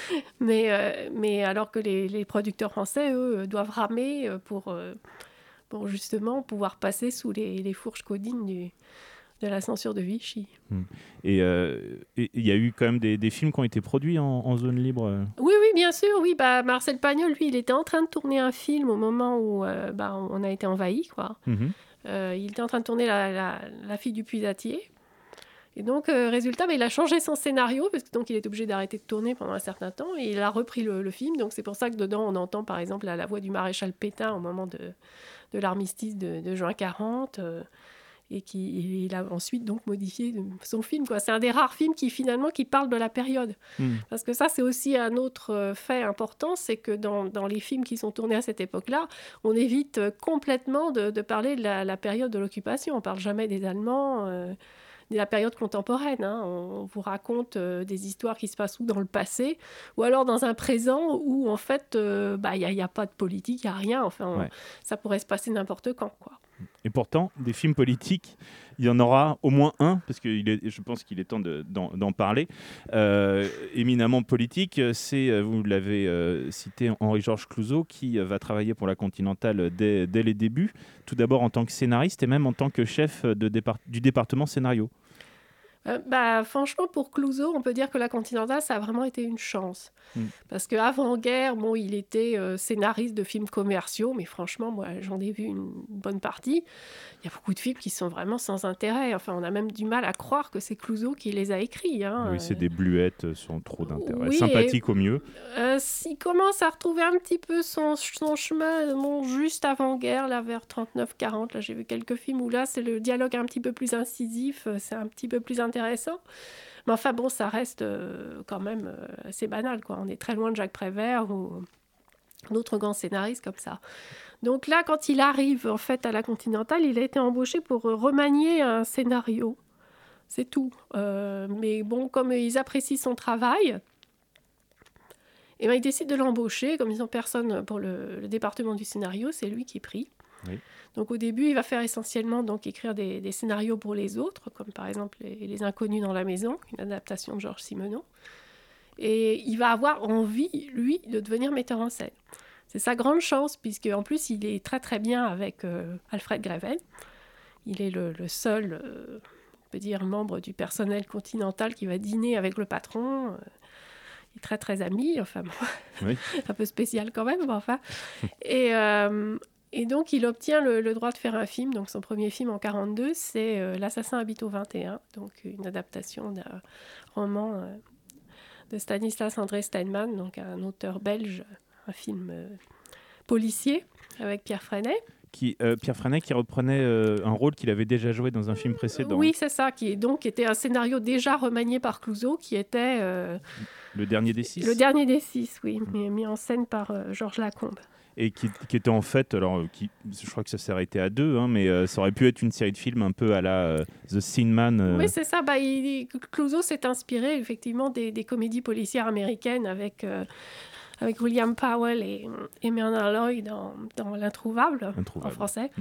Mais alors que les producteurs français, eux, doivent ramer pour justement pouvoir passer sous les fourches caudines de la censure de Vichy. Et il y a eu quand même des films qui ont été produits en zone libre. Oui, bien sûr. Oui, Marcel Pagnol, lui, il était en train de tourner un film au moment où on a été envahis, quoi. Il était en train de tourner La fille du puisatier. Et donc, résultat, il a changé son scénario, parce que donc il est obligé d'arrêter de tourner pendant un certain temps, et il a repris le film. Donc, c'est pour ça que dedans, on entend, par exemple, la voix du maréchal Pétain au moment de l'armistice de juin 40, et il a ensuite donc modifié son film, quoi. C'est un des rares films qui parle de la période. Parce que ça, c'est aussi un autre fait important, c'est que dans les films qui sont tournés à cette époque-là, on évite complètement de parler de la période de l'occupation. On ne parle jamais des Allemands... de la période contemporaine, hein. On vous raconte des histoires qui se passent ou dans le passé, ou alors dans un présent où, en fait, il n'y a pas de politique, il n'y a rien. Enfin, ça pourrait se passer n'importe quand, quoi. Et pourtant, des films politiques, il y en aura au moins un, parce que je pense qu'il est temps d'en parler. Éminemment politique, c'est, vous l'avez cité, Henri-Georges Clouzot, qui va travailler pour la Continentale dès les débuts, tout d'abord en tant que scénariste et même en tant que chef du département scénario. Franchement, pour Clouzot, on peut dire que la Continentale, ça a vraiment été une chance. Parce qu'avant-guerre, il était scénariste de films commerciaux, mais franchement, moi, j'en ai vu une bonne partie. Il y a beaucoup de films qui sont vraiment sans intérêt. Enfin, on a même du mal à croire que c'est Clouzot qui les a écrits, hein. Oui, c'est des bluettes sans trop d'intérêt. Oui, sympathique au mieux. Il commence à retrouver un petit peu son chemin, juste avant-guerre, là, vers 39-40. Là, j'ai vu quelques films où là, c'est le dialogue un petit peu plus incisif, c'est un petit peu plus intéressant. Mais enfin, bon, ça reste quand même assez banal, quoi. On est très loin de Jacques Prévert ou d'autres grands scénaristes comme ça. Donc là, quand il arrive, en fait, à la Continentale, il a été embauché pour remanier un scénario. C'est tout. Mais bon, comme ils apprécient son travail... ils décident de l'embaucher. Comme ils n'ont personne pour le département du scénario, c'est lui qui prie. Oui. Donc au début, il va faire essentiellement écrire des scénarios pour les autres, comme par exemple les Inconnus dans la maison, une adaptation de Georges Simenon. Et il va avoir envie, lui, de devenir metteur en scène. C'est sa grande chance, puisque en plus, il est très très bien avec Alfred Greven. Il est le seul, on peut dire, membre du personnel continental qui va dîner avec le patron. Il est très très ami, enfin bon, oui. Un peu spécial quand même, enfin. Et donc il obtient le droit de faire un film. Donc son premier film en 1942, c'est L'assassin habite au 21, donc une adaptation d'un roman de Stanislas André Steinman, donc un auteur belge, un film policier avec Pierre Freinet. Pierre Freinet qui reprenait un rôle qu'il avait déjà joué dans un film précédent. Oui, c'est ça, qui était un scénario déjà remanié par Clouzot, qui était... Le dernier des 6. Le dernier des 6, oui, mis en scène par Georges Lacombe. Et qui était en fait, je crois que ça s'est arrêté à 2, hein, mais ça aurait pu être une série de films un peu à la The Thin Man. Oui, c'est ça. Clouzot s'est inspiré effectivement des comédies policières américaines avec William Powell et Myrna Loy dans L'Introuvable, en français.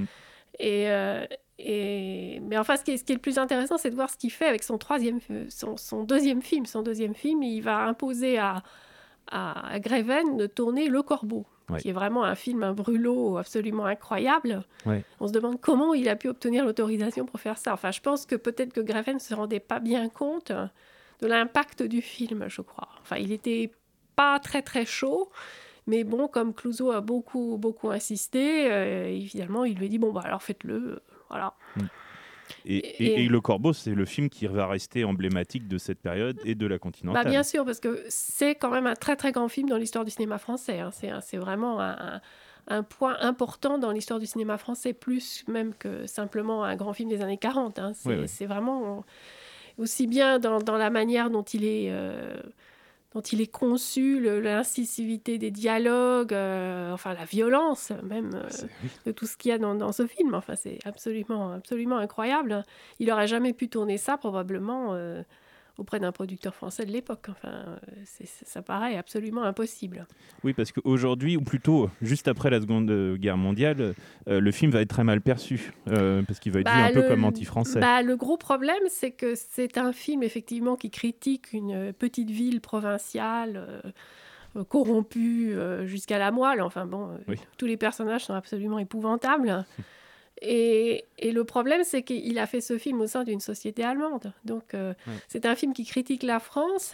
Mais enfin, ce qui est le plus intéressant, c'est de voir ce qu'il fait avec son deuxième film. Son deuxième film, il va imposer à Greven de tourner Le Corbeau, qui est vraiment un film, un brûlot absolument incroyable. Ouais. On se demande comment il a pu obtenir l'autorisation pour faire ça. Enfin, je pense que peut-être que Greven ne se rendait pas bien compte de l'impact du film, je crois. Enfin, il n'était pas très très chaud, mais bon, comme Clouzot a beaucoup beaucoup insisté, évidemment, il lui a dit bon alors faites-le, voilà. Et Le Corbeau, c'est le film qui va rester emblématique de cette période et de la Continentale. Bien sûr, parce que c'est quand même un très très grand film dans l'histoire du cinéma français. Hein. C'est vraiment un point important dans l'histoire du cinéma français, plus même que simplement un grand film des années 40. Hein. C'est vraiment aussi bien dans la manière dont il est dont il est conçu, l'incisivité des dialogues, enfin la violence même de tout ce qu'il y a dans ce film. Enfin, c'est absolument, absolument incroyable. Il n'aurait jamais pu tourner ça probablement auprès d'un producteur français de l'époque. Enfin, ça paraît absolument impossible. Oui, parce qu'aujourd'hui, ou plutôt juste après la Seconde Guerre mondiale, le film va être très mal perçu, parce qu'il va être vu un peu comme anti-français. Le gros problème, c'est que c'est un film, effectivement, qui critique une petite ville provinciale corrompue jusqu'à la moelle. Enfin bon, tous les personnages sont absolument épouvantables. Et le problème, c'est qu'il a fait ce film au sein d'une société allemande. Donc, c'est un film qui critique la France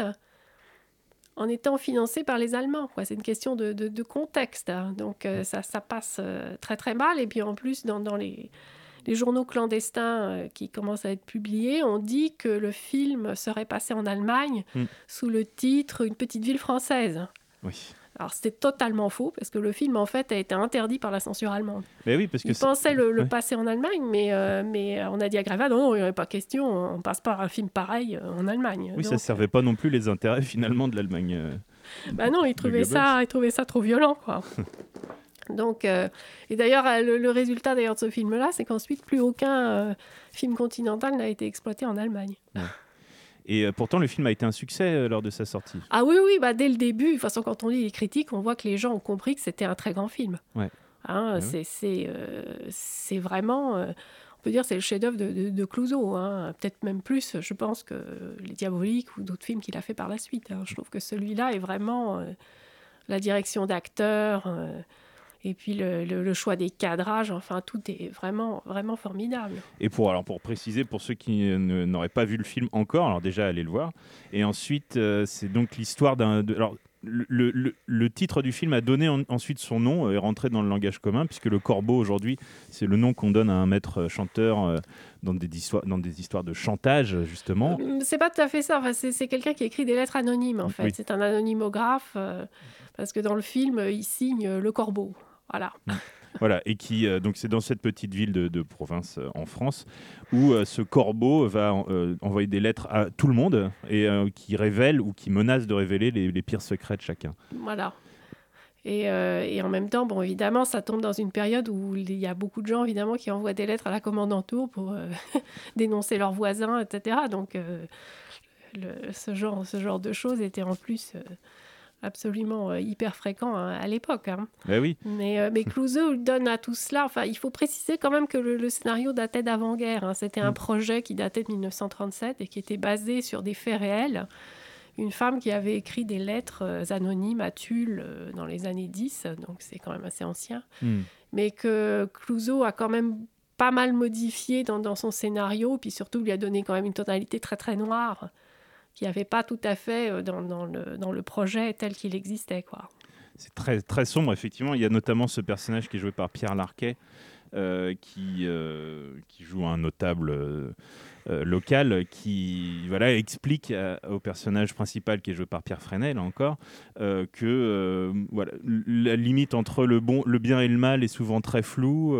en étant financé par les Allemands, quoi. C'est une question de contexte. Hein. Donc, ça passe très, très mal. Et puis, en plus, dans les journaux clandestins qui commencent à être publiés, on dit que le film serait passé en Allemagne sous le titre « Une petite ville française ». Oui. Alors, c'était totalement faux, parce que le film, en fait, a été interdit par la censure allemande. Mais oui, parce que ils pensaient le passer en Allemagne, mais on a dit à Gréva, non, il n'y avait pas question, on ne passe pas un film pareil en Allemagne. Oui, donc, ça ne servait pas non plus les intérêts, finalement, de l'Allemagne. Non, ils trouvaient ça trop violent, quoi. Donc, et d'ailleurs, le résultat de ce film-là, c'est qu'ensuite, plus aucun film continental n'a été exploité en Allemagne. Ouais. Et pourtant, le film a été un succès lors de sa sortie. Ah oui, dès le début. De toute façon, quand on lit les critiques, on voit que les gens ont compris que c'était un très grand film. Ouais. Hein, c'est vraiment... on peut dire que c'est le chef-d'œuvre de Clouzot. Hein. Peut-être même plus, je pense, que Les Diaboliques ou d'autres films qu'il a fait par la suite. Hein. Je trouve que celui-là est vraiment... la direction d'acteurs... et puis le choix des cadrages, enfin tout est vraiment, vraiment formidable. Et pour préciser, pour ceux qui n'auraient pas vu le film encore, alors déjà allez le voir. Et ensuite, c'est donc l'histoire le titre du film a donné ensuite son nom, est rentré dans le langage commun, puisque le corbeau aujourd'hui, c'est le nom qu'on donne à un maître chanteur dans des histoires de chantage, justement. C'est pas tout à fait ça, enfin, c'est quelqu'un qui écrit des lettres anonymes en fait. Oui. C'est un anonymographe, parce que dans le film, il signe le corbeau. Voilà. Voilà, et qui donc c'est dans cette petite ville de province en France où ce corbeau va envoyer des lettres à tout le monde et qui révèle ou qui menace de révéler les pires secrets de chacun. Voilà. Et en même temps, bon, évidemment, ça tombe dans une période où il y a beaucoup de gens, évidemment, qui envoient des lettres à la commandanture pour dénoncer leurs voisins, etc. Donc, ce genre de choses était en plus... absolument hyper fréquent à l'époque. Hein. Ben oui. Mais Clouzot donne à tout cela... Enfin, il faut préciser quand même que le scénario datait d'avant-guerre. Hein. C'était un projet qui datait de 1937 et qui était basé sur des faits réels. Une femme qui avait écrit des lettres anonymes à Tulle dans les années 10, donc c'est quand même assez ancien. Mais que Clouzot a quand même pas mal modifié dans son scénario, puis surtout lui a donné quand même une tonalité très très noire, qui n'y avait pas tout à fait dans le projet tel qu'il existait, quoi. C'est très, très sombre, effectivement. Il y a notamment ce personnage qui est joué par Pierre Larquet, qui joue un notable local, qui explique au personnage principal qui est joué par Pierre Freinet, là encore, que la limite entre le bien et le mal est souvent très floue,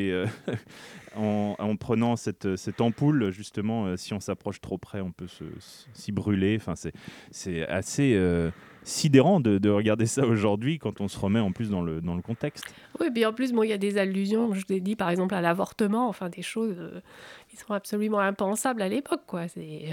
en prenant cette ampoule, justement, si on s'approche trop près, on peut s'y brûler. Enfin, c'est assez sidérant de regarder ça aujourd'hui quand on se remet en plus dans le contexte. Oui, puis en plus, il y a des allusions, je t'ai dit, par exemple, à l'avortement, enfin des choses qui sont absolument impensables à l'époque, quoi. C'est...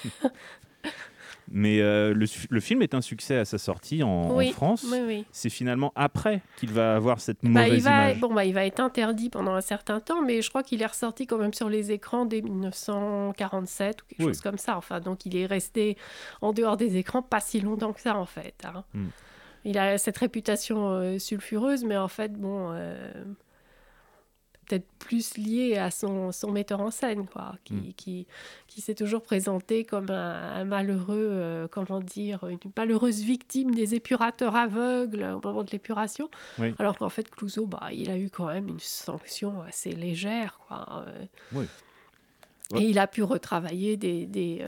Mais le film est un succès à sa sortie en France. Oui. C'est finalement après qu'il va avoir cette mauvaise image. Il va être interdit pendant un certain temps, mais je crois qu'il est ressorti quand même sur les écrans dès 1947 ou quelque chose comme ça. Enfin, donc il est resté en dehors des écrans pas si longtemps que ça, en fait. Hein. Il a cette réputation sulfureuse, mais en fait, peut-être plus lié à son metteur en scène, quoi, qui s'est toujours présenté comme un malheureux, une malheureuse victime des épurateurs aveugles au moment de l'épuration, alors qu'en fait, Clouzot, il a eu quand même une sanction assez légère, quoi. Et il a pu retravailler des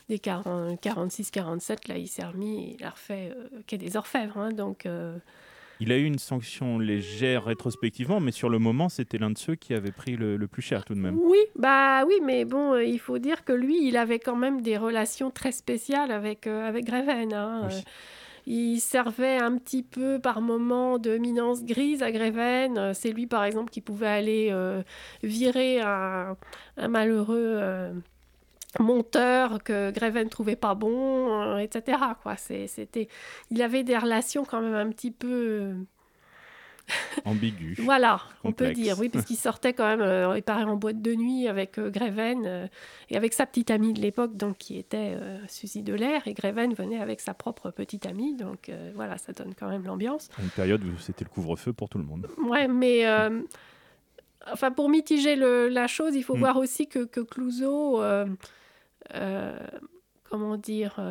46-47, là, il s'est remis, il a refait Quai des Orfèvres, hein, donc... Il a eu une sanction légère rétrospectivement, mais sur le moment, c'était l'un de ceux qui avait pris le plus cher tout de même. Oui, mais bon, il faut dire que lui, il avait quand même des relations très spéciales avec Greven. Hein. Oui. Il servait un petit peu par moment de éminence grise à Greven. C'est lui, par exemple, qui pouvait aller virer un malheureux monteur que Greven ne trouvait pas bon, etc. Quoi. Il avait des relations quand même un petit peu... Ambigu. Voilà, on peut complexe. dire, oui, parce qu'il sortait quand même, il paraît en boîte de nuit avec Greven et avec sa petite amie de l'époque, donc qui était Suzy Delair, et Greven venait avec sa propre petite amie, donc voilà, ça donne quand même l'ambiance. Une période où c'était le couvre-feu pour tout le monde. Ouais, mais enfin, pour mitiger la chose, il faut voir aussi que Clouseau, comment dire...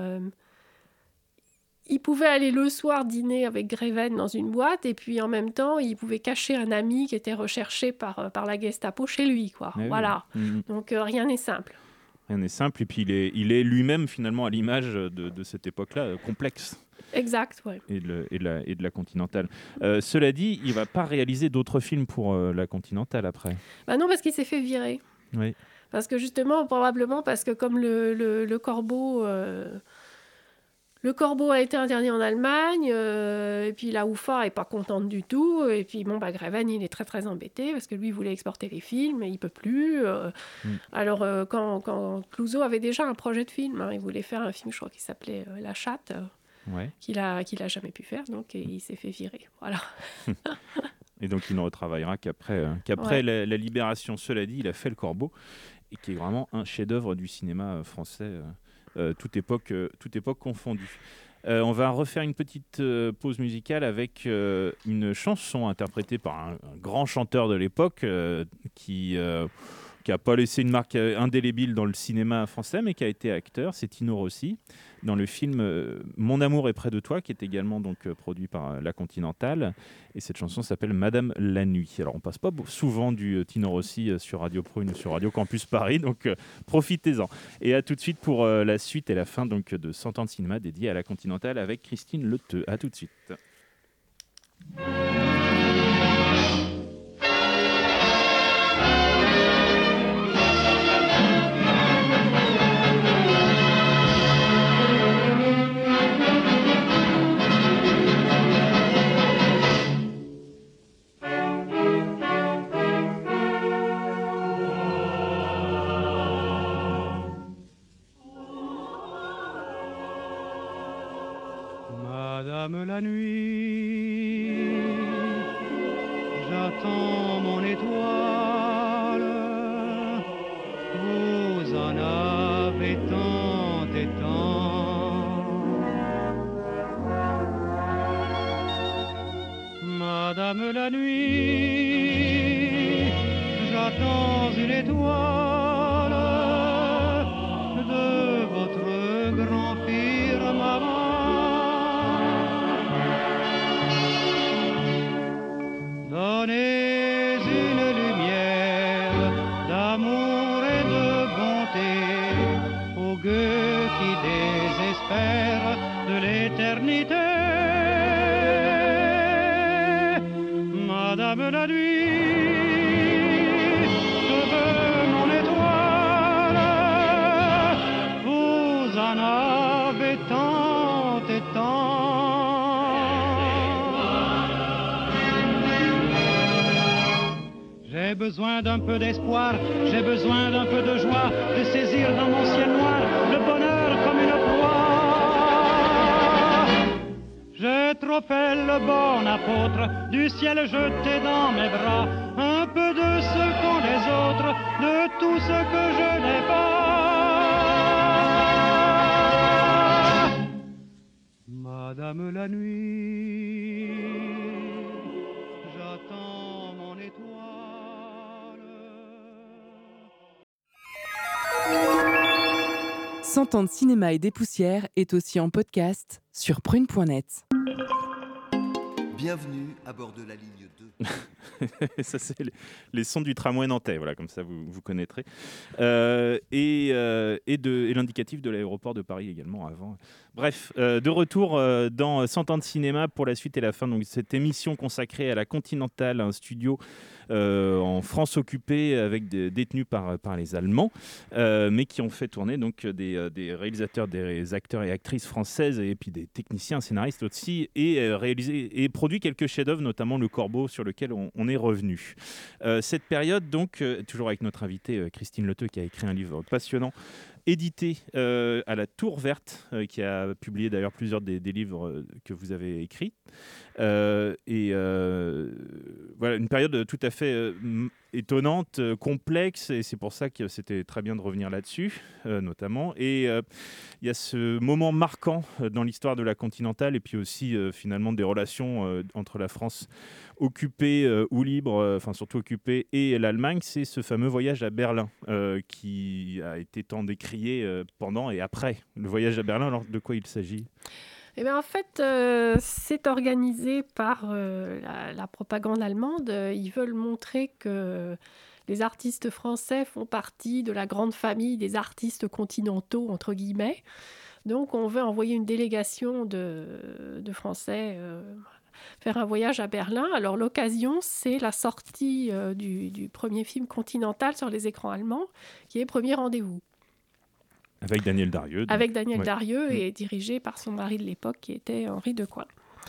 il pouvait aller le soir dîner avec Greven dans une boîte, et puis en même temps, il pouvait cacher un ami qui était recherché par la Gestapo chez lui, quoi. Mais voilà. oui. Donc rien n'est simple. Rien n'est simple, et puis il est lui-même finalement à l'image de cette époque-là, complexe. Exact, ouais. Et de la Continentale. Cela dit, il ne va pas réaliser d'autres films pour la Continentale après. Bah non, parce qu'il s'est fait virer. Oui. Parce que justement, probablement parce que comme le Corbeau... Le Corbeau a été interdit en Allemagne, et puis la UFA n'est pas contente du tout, et puis bon, Greven, il est très très embêté, parce que lui, il voulait exporter les films, et il ne peut plus. Alors, quand Clouseau avait déjà un projet de film, hein, il voulait faire un film, je crois, qui s'appelait La Chatte, qu'il a jamais pu faire, donc et il s'est fait virer. Voilà. Et donc, il ne retravaillera qu'après la Libération. Cela dit, il a fait Le Corbeau, et qui est vraiment un chef-d'œuvre du cinéma français. Toute époque confondue. On va refaire une petite pause musicale avec une chanson interprétée par un grand chanteur de l'époque qui n'a pas laissé une marque indélébile dans le cinéma français, mais qui a été acteur. C'est Tino Rossi, dans le film Mon amour est près de toi, qui est également donc, produit par La Continentale. Et cette chanson s'appelle Madame la Nuit. Alors, on passe pas souvent du Tino Rossi sur Radio Prune ou sur Radio Campus Paris, donc profitez-en. Et à tout de suite pour la suite et la fin donc, de 100 ans de cinéma dédié à La Continentale avec Christine Leteux. À tout de suite. Madame la nuit, j'attends mon étoile, vous en avez tant et tant. Madame la nuit, j'attends une étoile de votre grand firmament. Donnez une lumière d'amour et de bonté aux gueux qui désespèrent de l'éternité. Madame la nuit, je veux mon étoile, vous en avez tant et tant. J'ai besoin d'un peu d'espoir, j'ai besoin d'un peu de joie, de saisir dans mon ciel noir le bonheur comme une proie. J'ai trop fait le bon apôtre, du ciel jeté dans mes bras, un peu de ce qu'ont les autres, de tout ce que je n'ai pas. Madame la nuit, j'attends mon étoile. 100 ans de cinéma et des poussières est aussi en podcast sur prune.net. Bienvenue à bord de la ligne 2. Ça, c'est les sons du tramway nantais, voilà, comme ça vous connaîtrez. Et l'indicatif de l'aéroport de Paris également avant. Bref, de retour dans 100 ans de cinéma pour la suite et la fin. Donc, cette émission consacrée à la Continentale, un studio en France occupée avec détenus par les Allemands, mais qui ont fait tourner donc des réalisateurs, des acteurs et actrices françaises et puis des techniciens, scénaristes aussi, et réalisé et produit quelques chefs-d'œuvre, notamment Le Corbeau, sur lequel on est revenu. Cette période, donc, toujours avec notre invitée Christine Leteux, qui a écrit un livre passionnant, édité à la Tour Verte, qui a publié d'ailleurs plusieurs des livres que vous avez écrits. Voilà, une période tout à fait étonnante, complexe, et c'est pour ça que c'était très bien de revenir là-dessus, notamment. Et il y a ce moment marquant dans l'histoire de la Continentale, et puis aussi finalement des relations entre la France occupée ou libre, enfin surtout occupée, et l'Allemagne, c'est ce fameux voyage à Berlin qui a été tant décrié pendant et après le voyage à Berlin. Alors, de quoi il s'agit ? Eh bien, en fait, c'est organisé par la propagande allemande. Ils veulent montrer que les artistes français font partie de la grande famille des artistes continentaux, entre guillemets. Donc, on veut envoyer une délégation de Français faire un voyage à Berlin. Alors, l'occasion, c'est la sortie du premier film Continental sur les écrans allemands, qui est Premier Rendez-vous. Avec Daniel Darieux. Avec Daniel Darieux et dirigé par son mari de l'époque qui était Henri Decoing.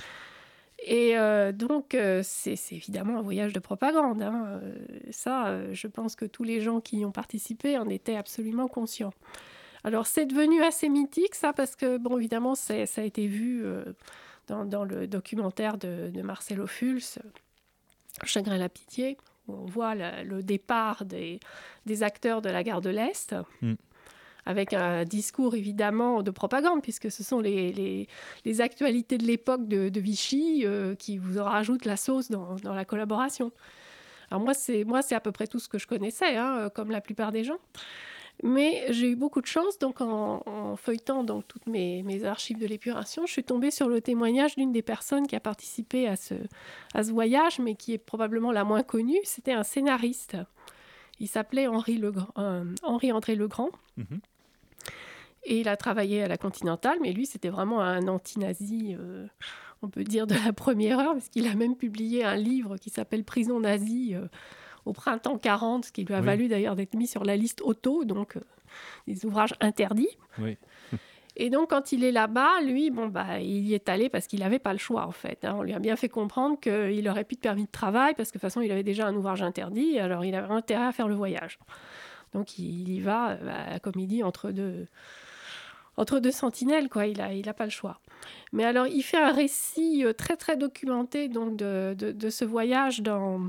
Et donc, c'est évidemment un voyage de propagande. Hein. Ça, je pense que tous les gens qui y ont participé en étaient absolument conscients. Alors, c'est devenu assez mythique, ça, parce que, bon, évidemment, ça a été vu dans le documentaire de Marcel Ophuls, Chagrin la pitié, où on voit le départ des acteurs de la gare de l'Est. Avec un discours évidemment de propagande, puisque ce sont les actualités de l'époque de Vichy qui vous rajoutent la sauce dans la collaboration. Alors moi, c'est à peu près tout ce que je connaissais, hein, comme la plupart des gens. Mais j'ai eu beaucoup de chance, donc en feuilletant donc, toutes mes archives de l'épuration, je suis tombée sur le témoignage d'une des personnes qui a participé à ce voyage, mais qui est probablement la moins connue. C'était un scénariste. Il s'appelait Henri-André Legrand. Mm-hmm. Et il a travaillé à la Continentale, mais lui, c'était vraiment un anti-nazi, on peut dire, de la première heure, parce qu'il a même publié un livre qui s'appelle « Prison nazie » au printemps 40, ce qui lui a valu d'ailleurs d'être mis sur la liste auto, donc des ouvrages interdits. Oui. Et donc, quand il est là-bas, lui, il y est allé parce qu'il n'avait pas le choix, en fait. Hein. On lui a bien fait comprendre qu'il n'aurait plus de permis de travail, parce que de toute façon, il avait déjà un ouvrage interdit, alors il avait intérêt à faire le voyage. Donc, il y va, comme il dit, entre deux sentinelles, quoi. Il a pas le choix. Mais alors, il fait un récit très, très documenté donc, de ce voyage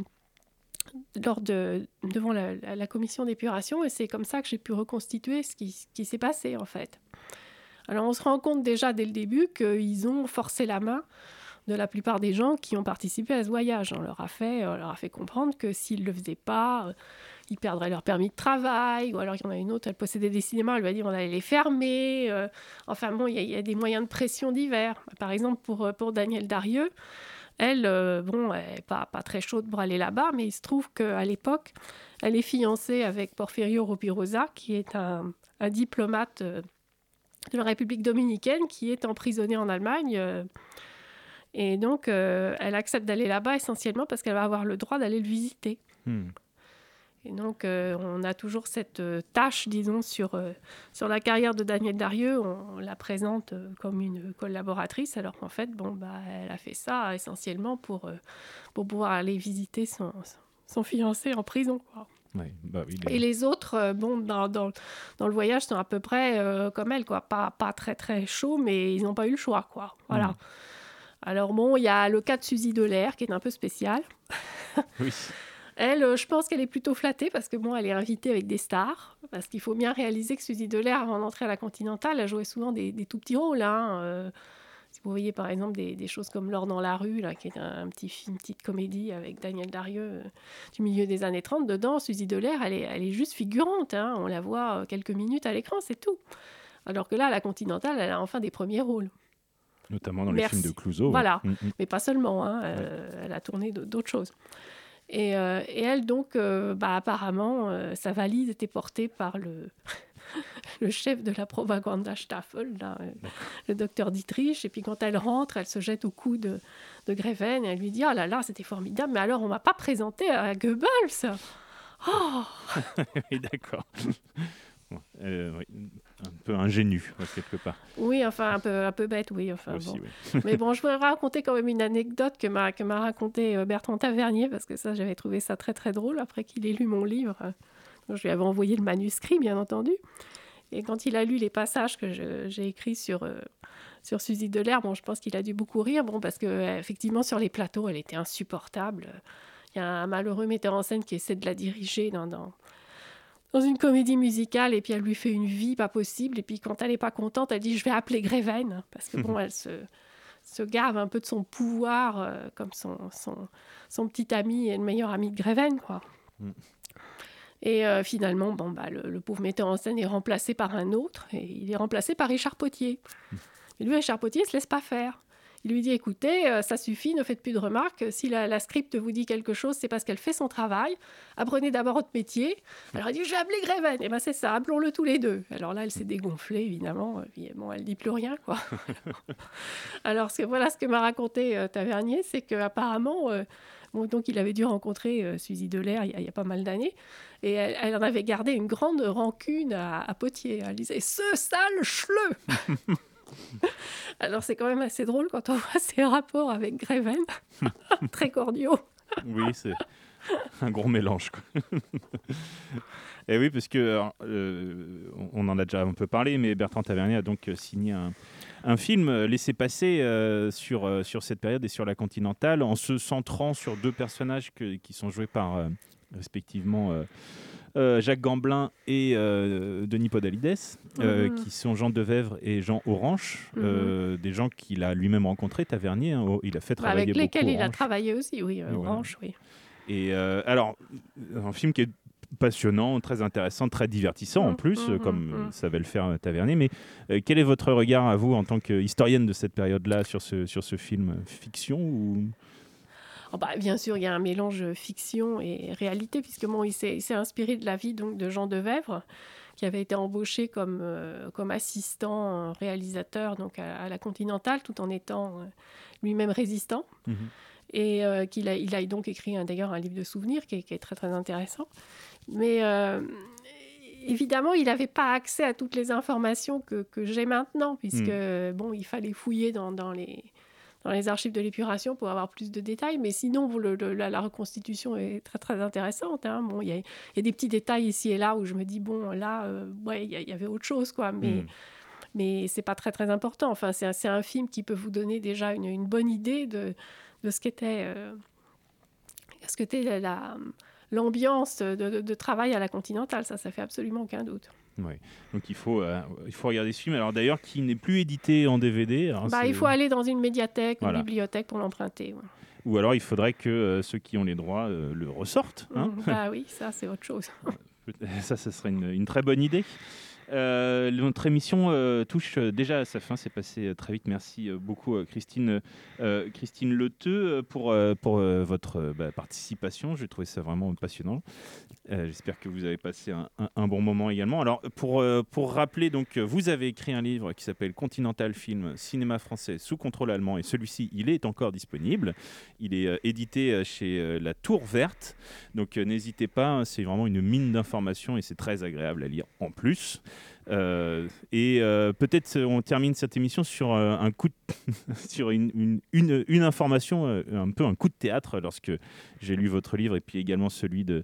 devant la commission d'épuration, et c'est comme ça que j'ai pu reconstituer ce qui s'est passé, en fait. Alors, on se rend compte déjà dès le début qu'ils ont forcé la main de la plupart des gens qui ont participé à ce voyage. On leur a fait comprendre que s'ils ne le faisaient pas, ils perdraient leur permis de travail, ou alors il y en a une autre, elle possédait des cinémas, elle lui a dit on allait les fermer. Enfin bon, il y a des moyens de pression divers. Par exemple, pour Daniel Darieux, elle n'est pas très chaude pour aller là-bas, mais il se trouve qu'à l'époque, elle est fiancée avec Porfirio Ropirosa, qui est un diplomate de la République dominicaine, qui est emprisonné en Allemagne. Et donc, elle accepte d'aller là-bas essentiellement parce qu'elle va avoir le droit d'aller le visiter. Et donc, on a toujours cette tâche, disons, sur la carrière de Daniel Darieux. On la présente comme une collaboratrice, alors qu'en fait, elle a fait ça essentiellement pour pouvoir aller visiter son fiancé en prison, quoi. Ouais, Et les autres, dans le voyage, sont à peu près comme elle, quoi. Pas très, très chaud, mais ils n'ont pas eu le choix, quoi. Voilà. Alors il y a le cas de Suzy Delair, qui est un peu spécial. Oui. Elle, je pense qu'elle est plutôt flattée, parce que elle est invitée avec des stars. Parce qu'il faut bien réaliser que Suzy Delair, avant d'entrer à la Continentale, elle jouait souvent des tout petits rôles, hein. Si vous voyez par exemple des choses comme L'or dans la rue, là, qui est un petit film, une petite comédie avec Daniel Darieux du milieu des années 30, dedans, Suzy Delair, elle est juste figurante, hein. On la voit quelques minutes à l'écran, c'est tout. Alors que là, à la Continentale, elle a enfin des premiers rôles. Notamment dans les films de Clouzot. Voilà, mais pas seulement. Elle a tourné d'autres choses. Et elle, donc, apparemment, sa valise était portée par le chef de la Propaganda-Staffel, le docteur Dietrich. Et puis, quand elle rentre, elle se jette au cou de Greven. Et elle lui dit « Ah là là, c'était formidable, mais alors, on ne m'a pas présenté à Goebbels !» Oh. Oui, d'accord. Oui, un peu ingénu, quelque part. Oui, enfin, un peu bête, oui. Enfin, aussi, bon. Oui. Mais bon, je voudrais raconter quand même une anecdote que m'a raconté Bertrand Tavernier, parce que ça, j'avais trouvé ça très, très drôle, après qu'il ait lu mon livre. Donc, je lui avais envoyé le manuscrit, bien entendu. Et quand il a lu les passages que j'ai écrits sur Suzy Delair, bon, je pense qu'il a dû beaucoup rire, parce qu'effectivement, sur les plateaux, elle était insupportable. Il y a un malheureux metteur en scène qui essaie de la diriger dans une comédie musicale, et puis elle lui fait une vie pas possible, et puis quand elle n'est pas contente, elle dit « je vais appeler Greven », parce que bon, elle se gave un peu de son pouvoir, comme son petit ami et le meilleur ami de Greven, quoi. Et finalement, le pauvre metteur en scène est remplacé par un autre, et il est remplacé par Richard Potier. Et lui, Richard Potier, il ne se laisse pas faire. Il lui dit « écoutez, ça suffit, ne faites plus de remarques. Si la script vous dit quelque chose, c'est parce qu'elle fait son travail. Apprenez d'abord votre métier. » Alors, il dit « je vais appeler Greven. » Et bien, c'est ça, appelons-le tous les deux. Alors là, elle s'est dégonflée, évidemment. Et bon, elle ne dit plus rien, quoi. Alors, voilà ce que m'a raconté Tavernier, c'est qu'apparemment, donc il avait dû rencontrer Suzy Delair il y a pas mal d'années. Et elle en avait gardé une grande rancune à Potier. Elle disait « ce sale chleu !» Alors, c'est quand même assez drôle quand on voit ses rapports avec Greven, très cordiaux. Oui, c'est un gros mélange, quoi. Et oui, parce que on en a déjà un peu parlé, mais Bertrand Tavernier a donc signé un film laissé passer sur cette période et sur la Continentale, en se centrant sur deux personnages qui sont joués par respectivement Jacques Gamblin et Denis Podalides, qui sont Jean Devèvre et Jean Orange, des gens qu'il a lui-même rencontrés, Tavernier. Il a fait travailler avec beaucoup lesquels il a Orange. travaillé aussi, oui, Orange, oui. Et alors, un film qui est passionnant, très intéressant, très divertissant en plus, comme savait le faire Tavernier. Mais quel est votre regard à vous en tant qu'historienne de cette période-là sur ce film fiction ou... Bien sûr, il y a un mélange fiction et réalité, puisque il s'est inspiré de la vie donc, de Jean Devèvre, qui avait été embauché comme assistant réalisateur donc, à la Continentale, tout en étant lui-même résistant. Et il a donc écrit d'ailleurs un livre de souvenirs qui est très, très intéressant. Mais évidemment, il n'avait pas accès à toutes les informations que j'ai maintenant, puisque il fallait fouiller dans les archives de l'épuration pour avoir plus de détails. Mais sinon, la reconstitution est très, très intéressante. Hein. Bon, il y a des petits détails ici et là où je me dis, il y avait autre chose, quoi. Mais c'est pas très, très important. Enfin, c'est un film qui peut vous donner déjà une bonne idée de ce qu'était l'ambiance de travail à la Continentale. Ça fait absolument aucun doute. Oui. Donc il faut regarder ce film. Alors d'ailleurs, qui n'est plus édité en DVD. Alors il faut aller dans une médiathèque, une bibliothèque pour l'emprunter. Ouais. Ou alors il faudrait que ceux qui ont les droits le ressortent. Hein. Oui, ça c'est autre chose. Ça serait une très bonne idée. Notre émission touche déjà à sa fin, c'est passé très vite. Merci beaucoup Christine Leteux pour votre participation. J'ai trouvé ça vraiment passionnant. J'espère que vous avez passé un bon moment également. Alors pour rappeler, donc vous avez écrit un livre qui s'appelle Continental Film, cinéma français sous contrôle allemand, et celui-ci il est encore disponible. Il est édité chez La Tour Verte, donc n'hésitez pas, c'est vraiment une mine d'informations et c'est très agréable à lire en plus. Peut-être on termine cette émission sur un coup sur une information, un peu un coup de théâtre, lorsque j'ai lu votre livre et puis également celui de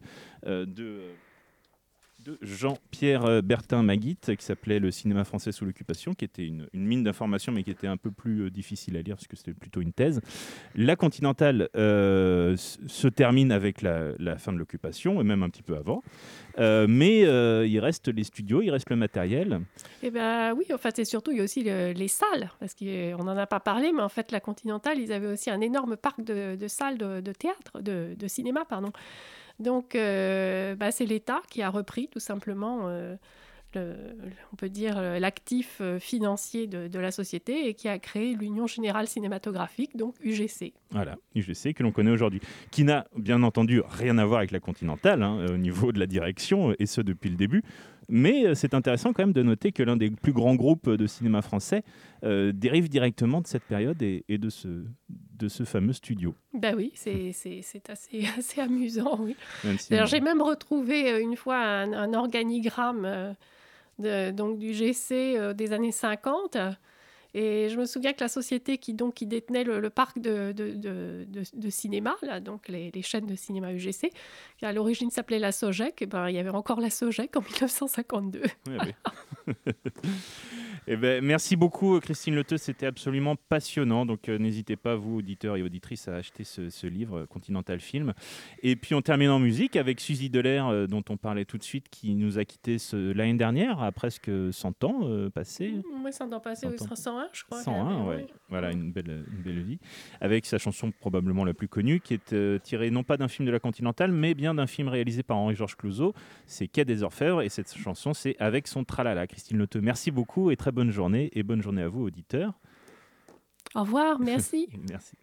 Jean-Pierre Bertin-Maguit, qui s'appelait Le cinéma français sous l'occupation, qui était une mine d'informations, mais qui était un peu plus difficile à lire, parce que c'était plutôt une thèse. La Continentale se termine avec la fin de l'occupation, et même un petit peu avant. Mais il reste les studios, il reste le matériel. Oui, en fait, et surtout, il y a aussi les salles, parce qu'on n'en a pas parlé, mais en fait, la Continentale, ils avaient aussi un énorme parc de salles de théâtre, de cinéma, pardon. Donc, c'est l'État qui a repris tout simplement on peut dire, l'actif financier de la société et qui a créé l'Union Générale Cinématographique, donc UGC. Voilà, UGC que l'on connaît aujourd'hui, qui n'a bien entendu rien à voir avec la Continentale au niveau de la direction, et ce depuis le début. Mais c'est intéressant quand même de noter que l'un des plus grands groupes de cinéma français dérive directement de cette période et de ce fameux studio. Ben oui, c'est assez amusant, oui. Si Alors, j'ai même retrouvé une fois un organigramme donc du GC des années 50. Et je me souviens que la société qui détenait le parc de cinéma, là, donc les chaînes de cinéma UGC, qui à l'origine s'appelait la Sogec, et ben, il y avait encore la Sogec en 1952. Oui, oui. Eh ben, merci beaucoup Christine Leteux, c'était absolument passionnant. Donc n'hésitez pas, vous auditeurs et auditrices, à acheter ce livre Continental Film. Et puis on termine en musique avec Suzy Delair, dont on parlait tout de suite, qui nous a quittés l'année dernière, à presque 100 ans passés. Oui, 100 ans passés, 101 je crois. 101, ouais. Voilà, une belle vie. Avec sa chanson probablement la plus connue, qui est tirée non pas d'un film de la Continentale, mais bien d'un film réalisé par Henri-Georges Clouzot. C'est Quai des Orfèvres, et cette chanson, c'est Avec son tralala. Christine Leteux, merci beaucoup et très bonne journée, et bonne journée à vous, auditeurs. Au revoir, merci. Merci.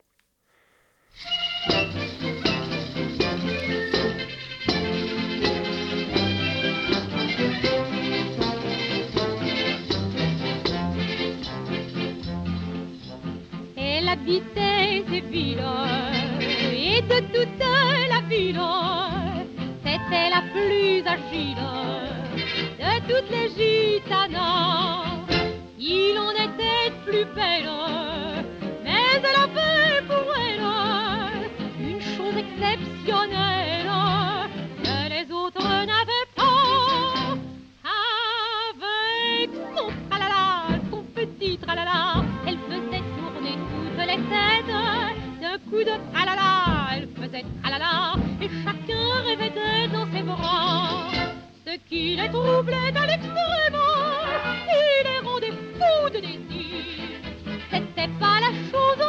Elle habitait ces villes, et de toute la ville, c'était la plus agile de toutes les gitanas. Il en était plus belle, mais elle avait pour elle une chose exceptionnelle que les autres n'avaient pas. Avec son tralala, son petit tralala, elle faisait tourner toutes les têtes. D'un coup de tralala, elle faisait tralala, et chacun rêvait d'être dans ses bras. Ce qui les troublait à l'extrême, il les rendait fous de désir. C'était pas la chose